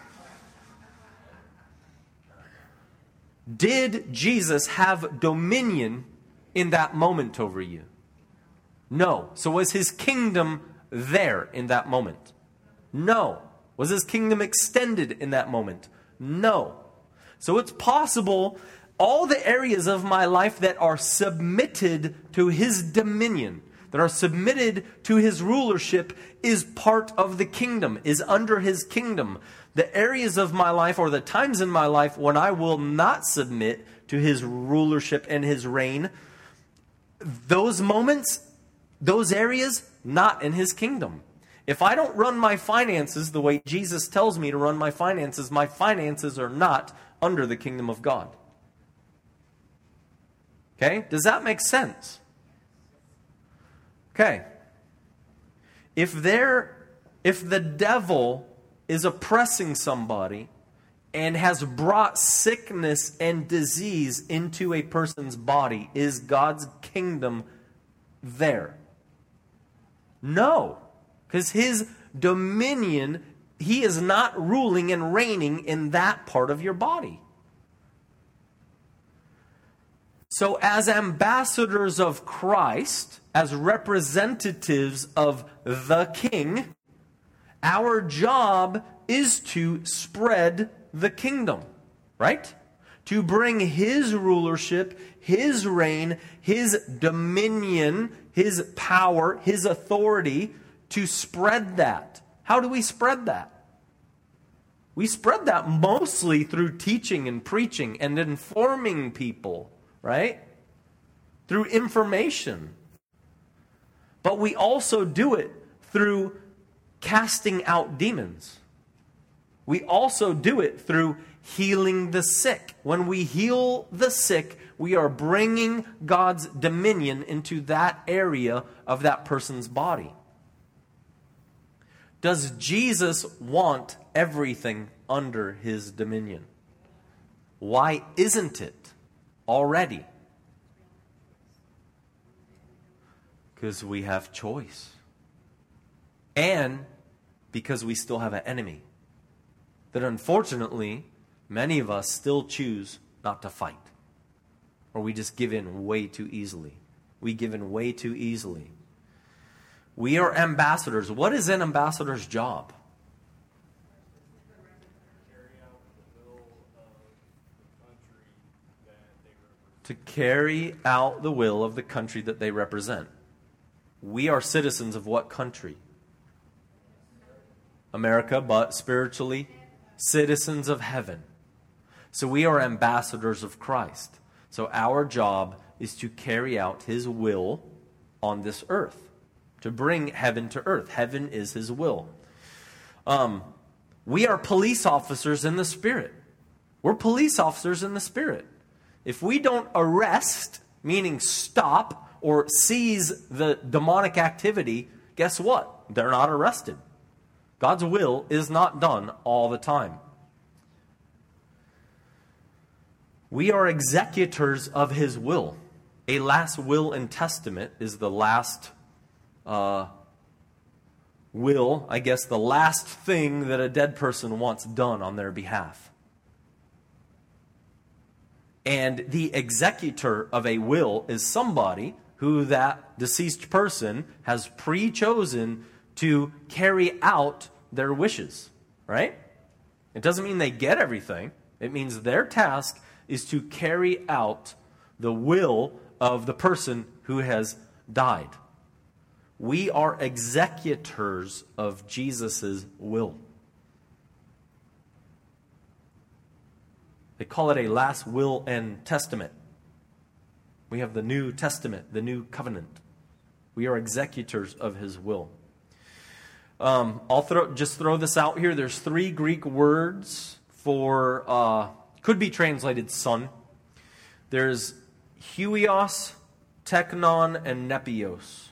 Did Jesus have dominion in that moment over you? No. So was his kingdom there in that moment? No. Was his kingdom extended in that moment? No. So it's possible all the areas of my life that are submitted to his dominion, that are submitted to his rulership, is part of the kingdom, is under his kingdom. The areas of my life, or the times in my life when I will not submit to his rulership and his reign, those moments, those areas, not in his kingdom. If I don't run my finances the way Jesus tells me to run my finances, my finances are not under the kingdom of God. Okay? Does that make sense? Okay. If there, if the devil is oppressing somebody and has brought sickness and disease into a person's body, is God's kingdom there? No. Because his dominion, he is not ruling and reigning in that part of your body. So as ambassadors of Christ, as representatives of the King, our job is to spread the kingdom, right? To bring his rulership, his reign, his dominion, his power, his authority, to spread that. How do we spread that? We spread that mostly through teaching and preaching and informing people, right? Through information. But we also do it through casting out demons. We also do it through healing the sick. When we heal the sick, we are bringing God's dominion into that area of that person's body. Does Jesus want everything under his dominion? Why isn't it already? Because we have choice. And because we still have an enemy that unfortunately many of us still choose not to fight. Or we just give in way too easily. We give in way too easily. We are ambassadors. What is an ambassador's job? To carry out the will of the country that they represent. We are citizens of what country? America, but spiritually, citizens of heaven. So we are ambassadors of Christ. So our job is to carry out his will on this earth. To bring heaven to earth. Heaven is his will. Um, we are police officers in the Spirit. We're police officers in the Spirit. If we don't arrest, meaning stop or seize the demonic activity, guess what? They're not arrested. God's will is not done all the time. We are executors of his will. A last will and testament is the last uh, will, I guess, the last thing that a dead person wants done on their behalf. And the executor of a will is somebody who that deceased person has pre-chosen to carry out their wishes, right? It doesn't mean they get everything. It means their task is to carry out the will of the person who has died. We are executors of Jesus' will. They call it a last will and testament. We have the New Testament, the New Covenant. We are executors of his will. Um, I'll throw, just throw this out here. There's three Greek words for, uh, could be translated son. There's huios, teknon, and nepios.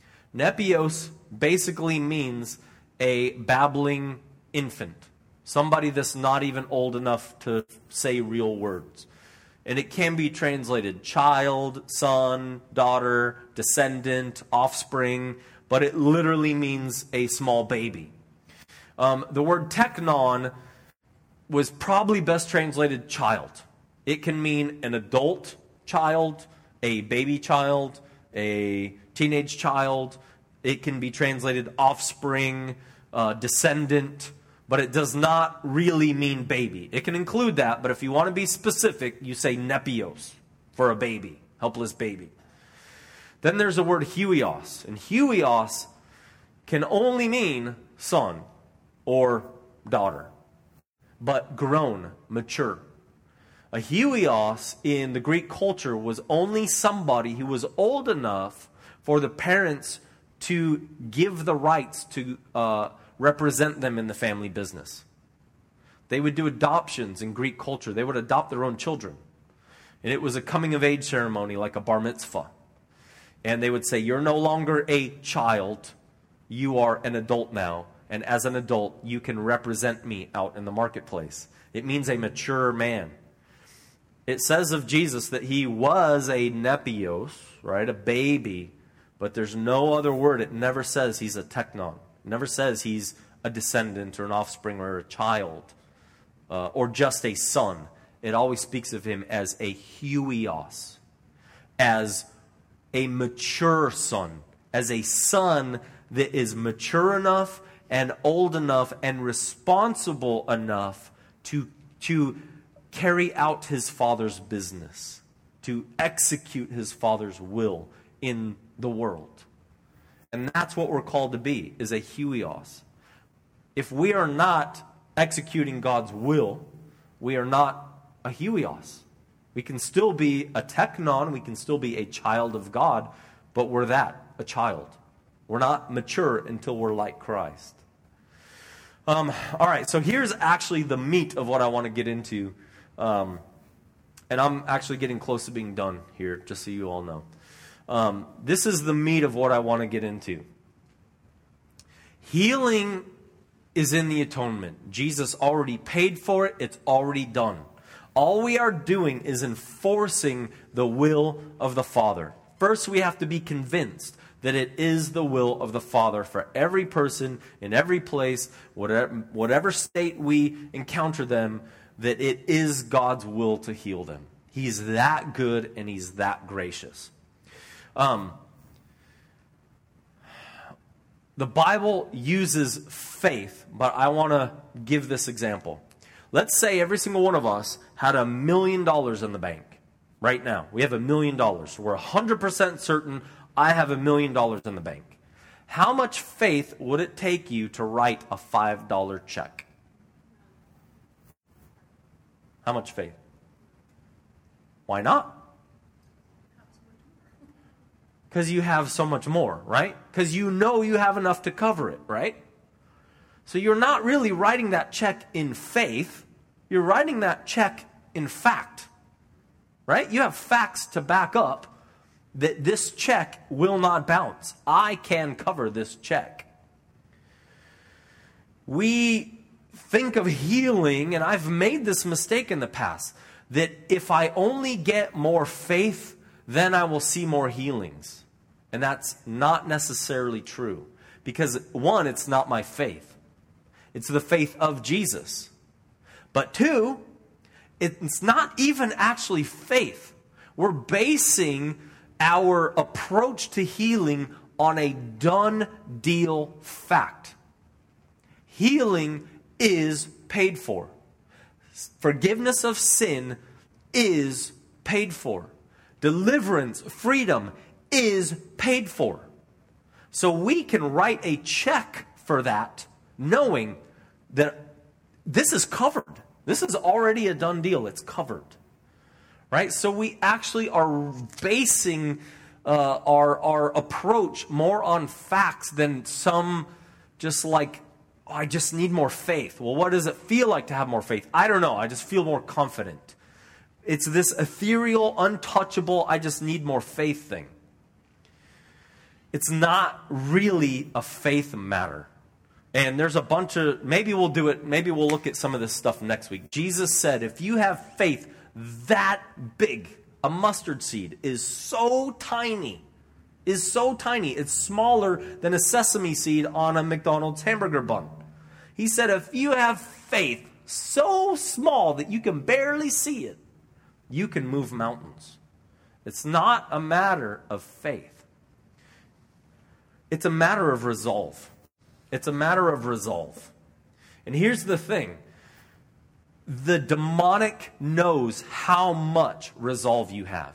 Nepios basically means a babbling infant. Somebody that's not even old enough to say real words. And it can be translated child, son, daughter, descendant, offspring, but it literally means a small baby. Um, the word teknon was probably best translated child. It can mean an adult child, a baby child, a teenage child. It can be translated offspring, uh, descendant, but it does not really mean baby. It can include that, but if you want to be specific, you say nepios for a baby, helpless baby. Then there's the word huios, and huios can only mean son or daughter, but grown, mature. A huios in the Greek culture was only somebody who was old enough for the parents to give the rights to uh, represent them in the family business. They would do adoptions in Greek culture. They would adopt their own children. And it was a coming-of-age ceremony like a bar mitzvah. And they would say, you're no longer a child. You are an adult now. And as an adult, you can represent me out in the marketplace. It means a mature man. It says of Jesus that he was a nepios, right, a baby. But there's no other word. It never says he's a teknon. It never says he's a descendant or an offspring or a child uh, or just a son. It always speaks of him as a huios, as a mature son, as a son that is mature enough and old enough and responsible enough to, to carry out his father's business, to execute his father's will in the world. And that's what we're called to be, is a huios. If we are not executing God's will, we are not a huios. We can still be a teknon, we can still be a child of God, but we're that, a child. We're not mature until we're like Christ. Um, all right, so here's actually the meat of what I want to get into. Um, and I'm actually getting close to being done here, just so you all know. Um, this is the meat of what I want to get into. Healing is in the atonement. Jesus already paid for it. It's already done. All we are doing is enforcing the will of the Father. First, we have to be convinced that it is the will of the Father for every person, in every place, whatever, whatever state we encounter them, that it is God's will to heal them. He's that good and He's that gracious. Um, the Bible uses faith, but I want to give this example. Let's say every single one of us had a million dollars in the bank right now. We have a million dollars. We're one hundred percent certain I have a million dollars in the bank. How much faith would it take you to write a five dollar check? How much faith? Why not? Because you have so much more, right? Because you know you have enough to cover it, right? So you're not really writing that check in faith. You're writing that check in fact, right? You have facts to back up that this check will not bounce. I can cover this check. We think of healing, and I've made this mistake in the past, that if I only get more faith, then I will see more healings. And that's not necessarily true. Because one, it's not my faith. It's the faith of Jesus. But two, it's not even actually faith. We're basing our approach to healing on a done deal fact. Healing is paid for. Forgiveness of sin is paid for. Deliverance, freedom is paid for. So we can write a check for that, knowing that this is covered. This is already a done deal. It's covered. Right? So we actually are basing uh, our, our approach more on facts than some just like, oh, I just need more faith. Well, what does it feel like to have more faith? I don't know. I just feel more confident. It's this ethereal, untouchable, I just need more faith thing. It's not really a faith matter. And there's a bunch of, maybe we'll do it, maybe we'll look at some of this stuff next week. Jesus said, if you have faith that big, a mustard seed is so tiny, is so tiny, it's smaller than a sesame seed on a McDonald's hamburger bun. He said, if you have faith so small that you can barely see it, you can move mountains. It's not a matter of faith. It's a matter of resolve. It's a matter of resolve. And here's the thing. The demonic knows how much resolve you have.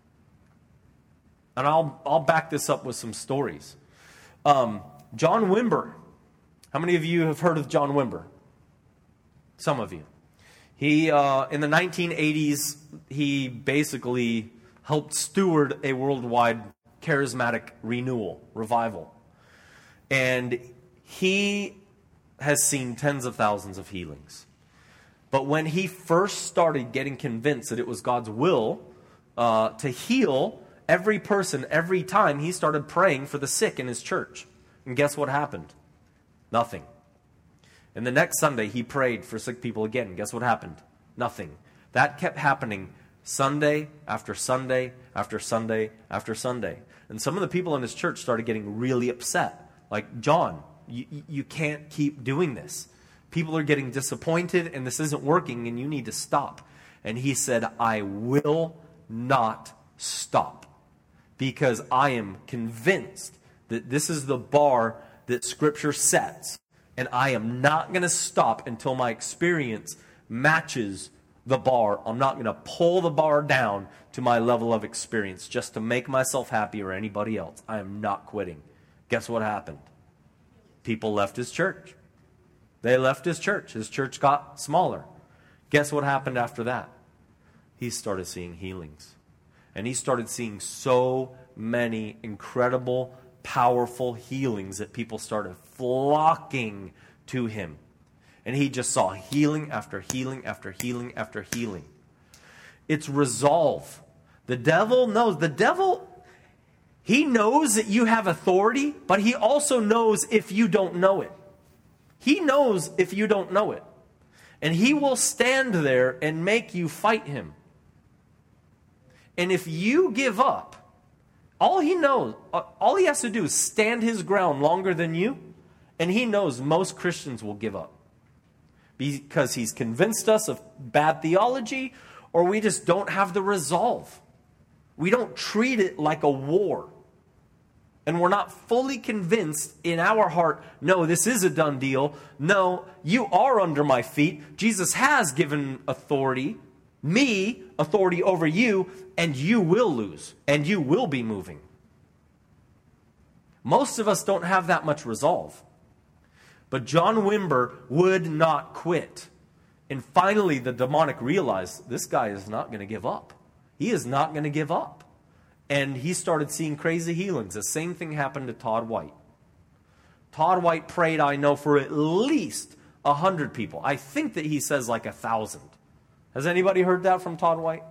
And I'll, I'll back this up with some stories. Um, John Wimber. How many of you have heard of John Wimber? Some of you. He, uh, in the nineteen eighties, he basically helped steward a worldwide charismatic renewal, revival. And he has seen tens of thousands of healings. But when he first started getting convinced that it was God's will uh, to heal every person, every time, he started praying for the sick in his church. And guess what happened? Nothing. And the next Sunday, he prayed for sick people again. And guess what happened? Nothing. That kept happening Sunday after Sunday after Sunday after Sunday. And some of the people in his church started getting really upset. Like, John, you, you can't keep doing this. People are getting disappointed and this isn't working and you need to stop. And he said, I will not stop because I am convinced that this is the bar that Scripture sets. And I am not going to stop until my experience matches the bar. I'm not going to pull the bar down to my level of experience just to make myself happy or anybody else. I am not quitting. Guess what happened? People left his church. They left his church. His church got smaller. Guess what happened after that? He started seeing healings. And he started seeing so many incredible, powerful healings that people started flocking to him. And he just saw healing after healing after healing after healing. It's resolve. The devil knows. The devil, he knows that you have authority, but he also knows if you don't know it. He knows if you don't know it. And he will stand there and make you fight him. And if you give up, all he knows, all he has to do is stand his ground longer than you, and he knows most Christians will give up. Because he's convinced us of bad theology, or we just don't have the resolve. We don't treat it like a war. And we're not fully convinced in our heart, no, this is a done deal. No, you are under my feet. Jesus has given authority, me, authority over you, and you will lose, and you will be moving. Most of us don't have that much resolve. But John Wimber would not quit. And finally, the demonic realized, this guy is not going to give up. He is not going to give up. And he started seeing crazy healings. The same thing happened to Todd White. Todd White prayed, I know, for at least a hundred people. I think that he says like a thousand. Has anybody heard that from Todd White?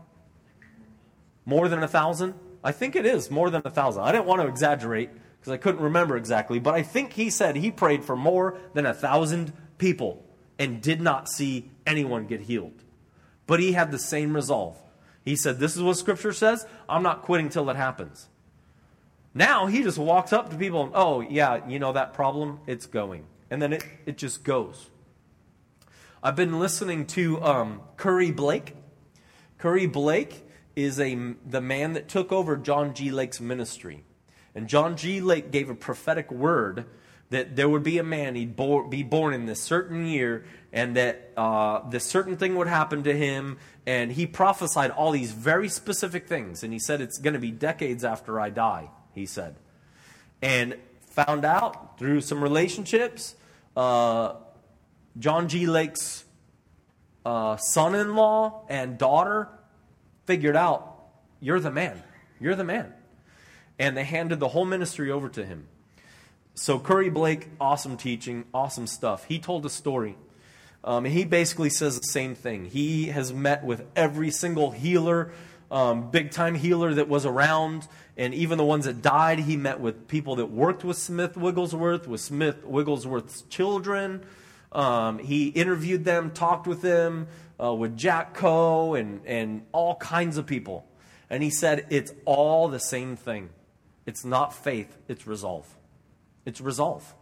More than a thousand? I think it is more than a thousand. I didn't want to exaggerate because I couldn't remember exactly. But I think he said he prayed for more than a thousand people and did not see anyone get healed. But he had the same resolve. He said, this is what Scripture says. I'm not quitting till it happens. Now he just walks up to people and, oh, yeah, you know that problem? It's going. And then it, it just goes. I've been listening to um, Curry Blake. Curry Blake is a, the man that took over John G. Lake's ministry. And John G. Lake gave a prophetic word that there would be a man, he'd bo- be born in this certain year, and that uh, this certain thing would happen to him. And he prophesied all these very specific things. And he said, it's going to be decades after I die, he said. And found out through some relationships, uh, John G. Lake's uh, son-in-law and daughter figured out, you're the man. You're the man. And they handed the whole ministry over to him. So Curry Blake, awesome teaching, awesome stuff. He told a story. Um, and he basically says the same thing. He has met with every single healer, um, big-time healer that was around. And even the ones that died, he met with people that worked with Smith Wigglesworth, with Smith Wigglesworth's children. Um, he interviewed them, talked with them, uh, with Jack Coe and, and all kinds of people. And he said, it's all the same thing. It's not faith, it's resolve. It's resolve.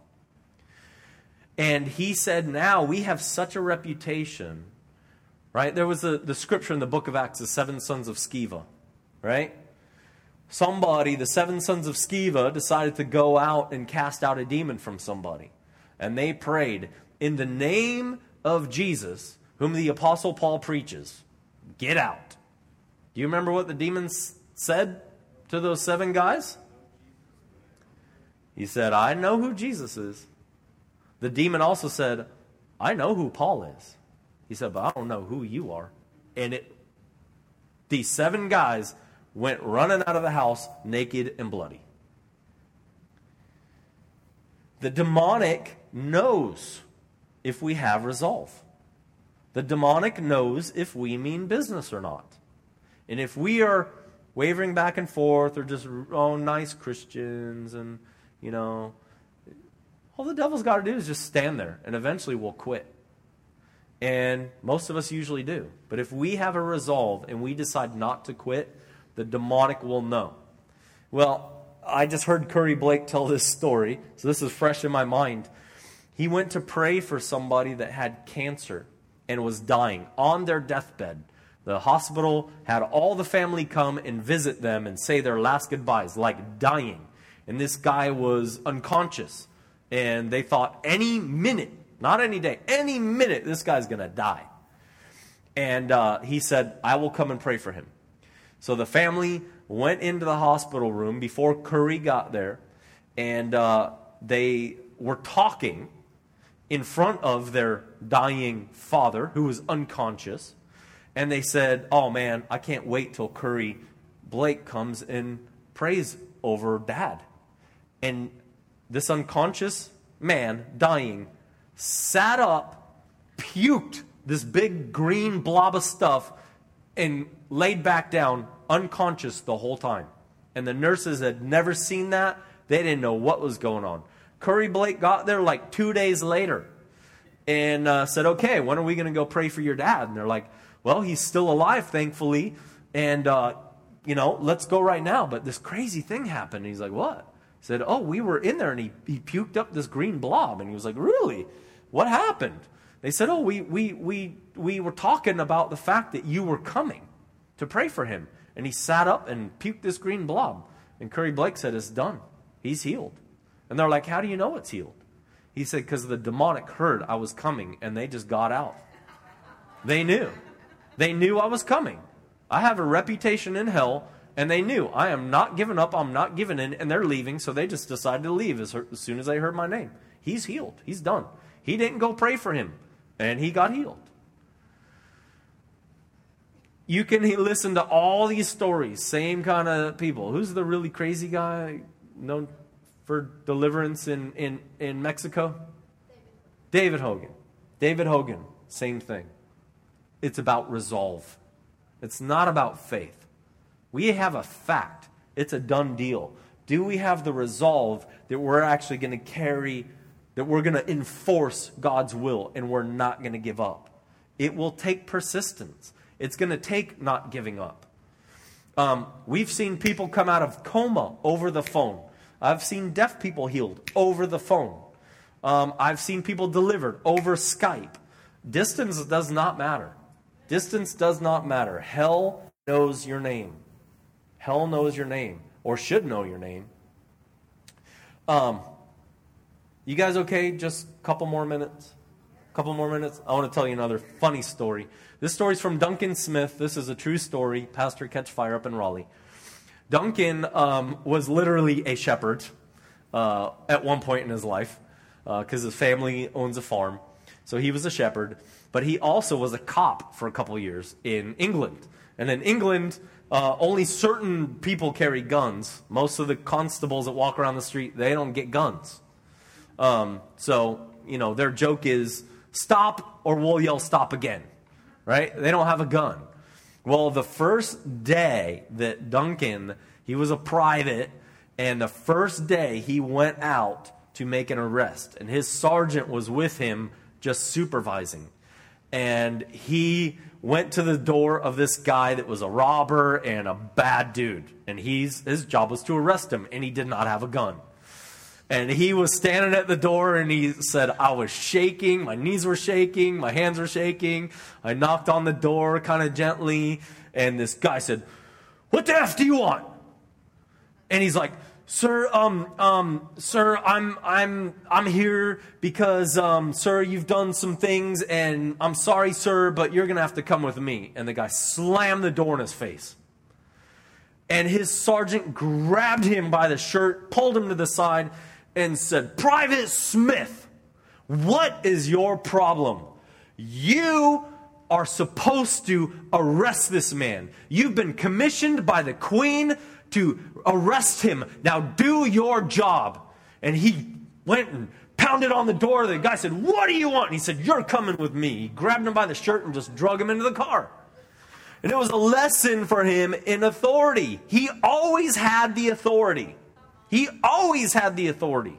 And he said, now we have such a reputation, right? There was a, the scripture in the book of Acts, the seven sons of Sceva, right? Somebody, the seven sons of Sceva, decided to go out and cast out a demon from somebody. And they prayed, in the name of Jesus, whom the Apostle Paul preaches, get out. Do you remember what the demons said to those seven guys? He said, I know who Jesus is. The demon also said, I know who Paul is. He said, but I don't know who you are. And it, these seven guys went running out of the house naked and bloody. The demonic knows if we have resolve. The demonic knows if we mean business or not. And if we are wavering back and forth or just, oh, nice Christians and, you know, all the devil's got to do is just stand there, and eventually we'll quit. And most of us usually do. But if we have a resolve and we decide not to quit, the demonic will know. Well, I just heard Curry Blake tell this story, so this is fresh in my mind. He went to pray for somebody that had cancer and was dying on their deathbed. The hospital had all the family come and visit them and say their last goodbyes, like dying. And this guy was unconscious. And they thought any minute, not any day, any minute, this guy's going to die. And uh, he said, I will come and pray for him. So the family went into the hospital room before Curry got there. And uh, they were talking in front of their dying father, who was unconscious. And they said, oh man, I can't wait till Curry Blake comes and prays over Dad. And this unconscious man, dying, sat up puked this big green blob of stuff and laid back down unconscious the whole time. And the nurses had never seen that. They didn't know what was going on. Curry Blake got there like two days later and uh, said, okay, when are we going to go pray for your dad? And they're like, well, he's still alive, thankfully. And, uh, you know, let's go right now. But this crazy thing happened. And he's like, what? He said, oh, we were in there and he, he puked up this green blob. And he was like, really? What happened? They said, oh, we, we, we, we were talking about the fact that you were coming to pray for him. And he sat up and puked this green blob. And Curry Blake said, it's done. He's healed. And they're like, how do you know it's healed? He said, because the demonic heard I was coming and they just got out. They knew. They knew I was coming. I have a reputation in hell, and they knew I am not giving up, I'm not giving in, and they're leaving, so they just decided to leave as, as soon as they heard my name. He's healed. He's done. He didn't go pray for him, and he got healed. You can listen to all these stories, same kind of people. Who's the really crazy guy known for deliverance in, in, in Mexico? David. David Hogan. David Hogan, same thing. It's about resolve. It's not about faith. We have a fact. It's a done deal. Do we have the resolve that we're actually going to carry, that we're going to enforce God's will and we're not going to give up? It will take persistence. It's going to take not giving up. Um, we've seen people come out of coma over the phone. I've seen deaf people healed over the phone. Um, I've seen people delivered over Skype. Distance does not matter. Distance does not matter. Hell knows your name. Hell knows your name, or should know your name. Um, you guys okay? Just a couple more minutes? A couple more minutes? I want to tell you another funny story. This story's from Duncan Smith. This is a true story. Pastor Catch Fire up in Raleigh. Duncan um, was literally a shepherd uh, at one point in his life because uh, his family owns a farm. So he was a shepherd. But he also was a cop for a couple of years in England. And in England, uh, only certain people carry guns. Most of the constables that walk around the street, they don't get guns. Um, so, you know, their joke is, stop or we'll yell stop again. Right? They don't have a gun. Well, the first day that Duncan, he was a private, and the first day he went out to make an arrest. And his sergeant was with him just supervising. And he went to the door of this guy that was a robber and a bad dude. And he's his job was to arrest him, and he did not have a gun. And he was standing at the door, and he said, I was shaking, my knees were shaking, my hands were shaking. I knocked on the door kind of gently, and this guy said, what the F do you want? And he's like, Sir, um, um, sir, I'm, I'm, I'm here because, um, sir, you've done some things, and I'm sorry, sir, but you're gonna have to come with me. And the guy slammed the door in his face. And his sergeant grabbed him by the shirt, pulled him to the side, and said, Private Smith, what is your problem? You are supposed to arrest this man. You've been commissioned by the Queen to arrest him. Now do your job. And he went and pounded on the door. The guy said, what do you want? And he said, you're coming with me. He grabbed him by the shirt and just drug him into the car. And it was a lesson for him in authority. He always had the authority. He always had the authority.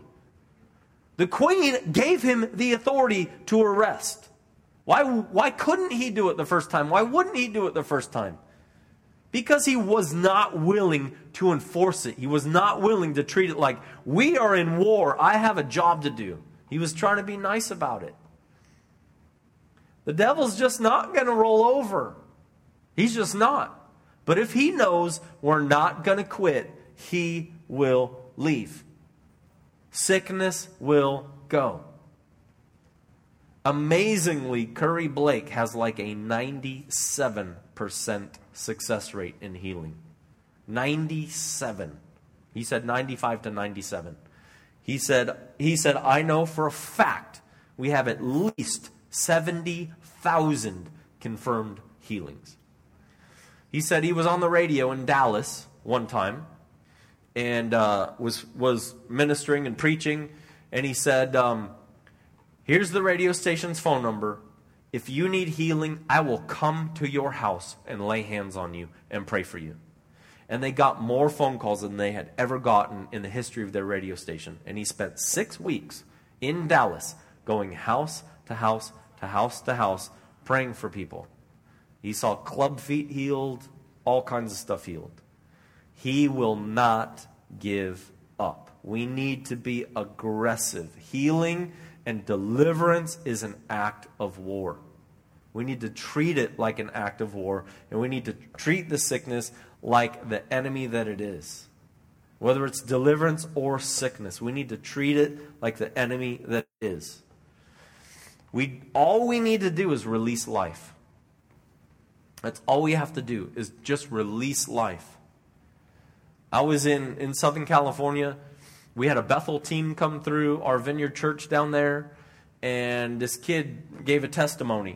The Queen gave him the authority to arrest. Why, why couldn't he do it the first time? Why wouldn't he do it the first time? Because he was not willing to enforce it. He was not willing to treat it like, we are in war, I have a job to do. He was trying to be nice about it. The devil's just not going to roll over. He's just not. But if he knows we're not going to quit, he will leave. Sickness will go. Amazingly, Curry Blake has like a ninety-seven percent success rate in healing. ninety-seven. He said ninety-five to ninety-seven. He said, he said, I know for a fact we have at least seventy thousand confirmed healings. He said he was on the radio in Dallas one time and uh, was was ministering and preaching. And he said, um, here's the radio station's phone number. If you need healing, I will come to your house and lay hands on you and pray for you. And they got more phone calls than they had ever gotten in the history of their radio station. And he spent six weeks in Dallas going house to house to house to house praying for people. He saw club feet healed, all kinds of stuff healed. He will not give up. We need to be aggressive. Healing and deliverance is an act of war. We need to treat it like an act of war, and we need to treat the sickness like the enemy that it is. Whether it's deliverance or sickness, we need to treat it like the enemy that it is. We, all we need to do is release life. That's all we have to do, is just release life. I was in, in Southern California. We had a Bethel team come through our Vineyard Church down there, and this kid gave a testimony.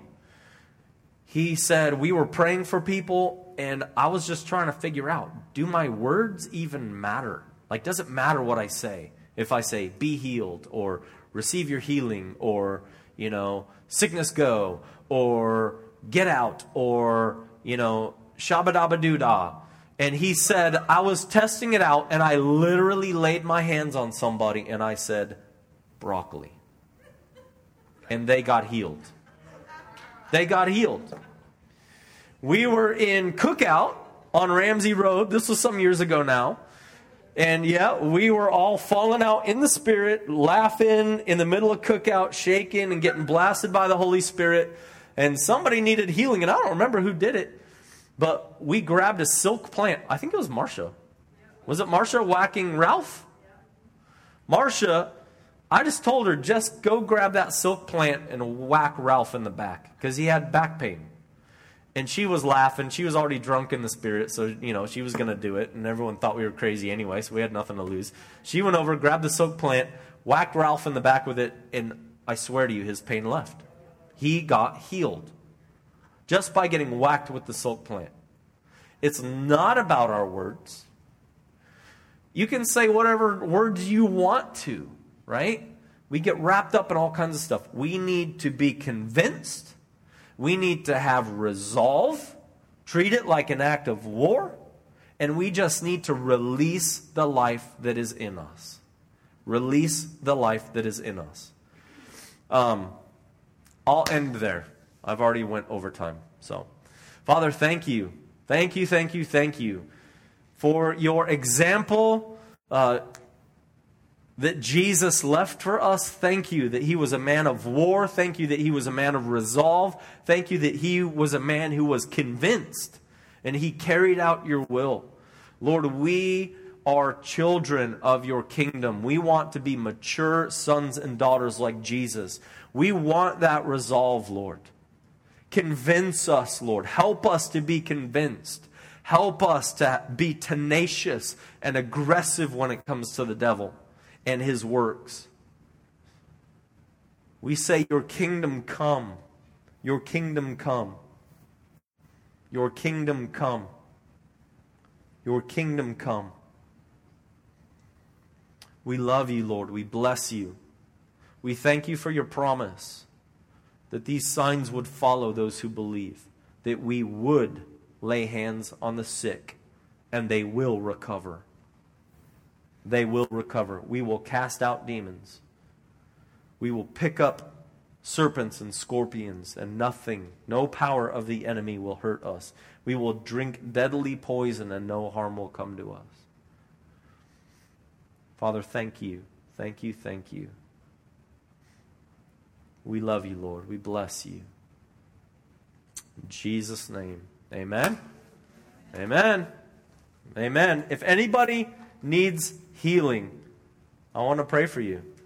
He said, we were praying for people, and I was just trying to figure out, do my words even matter? Like, does it matter what I say? If I say, be healed, or receive your healing, or, you know, sickness go, or get out, or, you know, shabba-dabba-doo-dah. And he said, I was testing it out, and I literally laid my hands on somebody, and I said, broccoli. And they got healed. They got healed. We were in Cookout on Ramsey Road. This was some years ago now. And yeah, we were all falling out in the Spirit, laughing in the middle of Cookout, shaking and getting blasted by the Holy Spirit. And somebody needed healing, and I don't remember who did it. But we grabbed a silk plant. I think it was Marsha. Was it Marsha whacking Ralph? Marsha, I just told her, just go grab that silk plant and whack Ralph in the back, because he had back pain. And she was laughing. She was already drunk in the Spirit, so, you know, she was going to do it. And everyone thought we were crazy anyway, so we had nothing to lose. She went over, grabbed the silk plant, whacked Ralph in the back with it, and I swear to you, his pain left. He got healed just by getting whacked with the silk plant. It's not about our words. You can say whatever words you want to, right? We get wrapped up in all kinds of stuff. We need to be convinced. We need to have resolve. Treat it like an act of war. And we just need to release the life that is in us. Release the life that is in us. Um, I'll end there. I've already went over time. So, Father, thank you. Thank you, thank you, thank you for your example uh, that Jesus left for us. Thank you that he was a man of war. Thank you that he was a man of resolve. Thank you that he was a man who was convinced and he carried out your will. Lord, we are children of your kingdom. We want to be mature sons and daughters like Jesus. We want that resolve, Lord. Convince us, Lord. Help us to be convinced. Help us to be tenacious and aggressive when it comes to the devil and his works. We say, your kingdom come. Your kingdom come. Your kingdom come. Your kingdom come. We love you, Lord. We bless you. We thank you for your promise that these signs would follow those who believe, that we would lay hands on the sick and they will recover. They will recover. We will cast out demons. We will pick up serpents and scorpions, and nothing, no power of the enemy will hurt us. We will drink deadly poison and no harm will come to us. Father, thank you. Thank you, thank you. We love you, Lord. We bless you. In Jesus' name, amen. Amen. Amen. If anybody needs healing, I want to pray for you.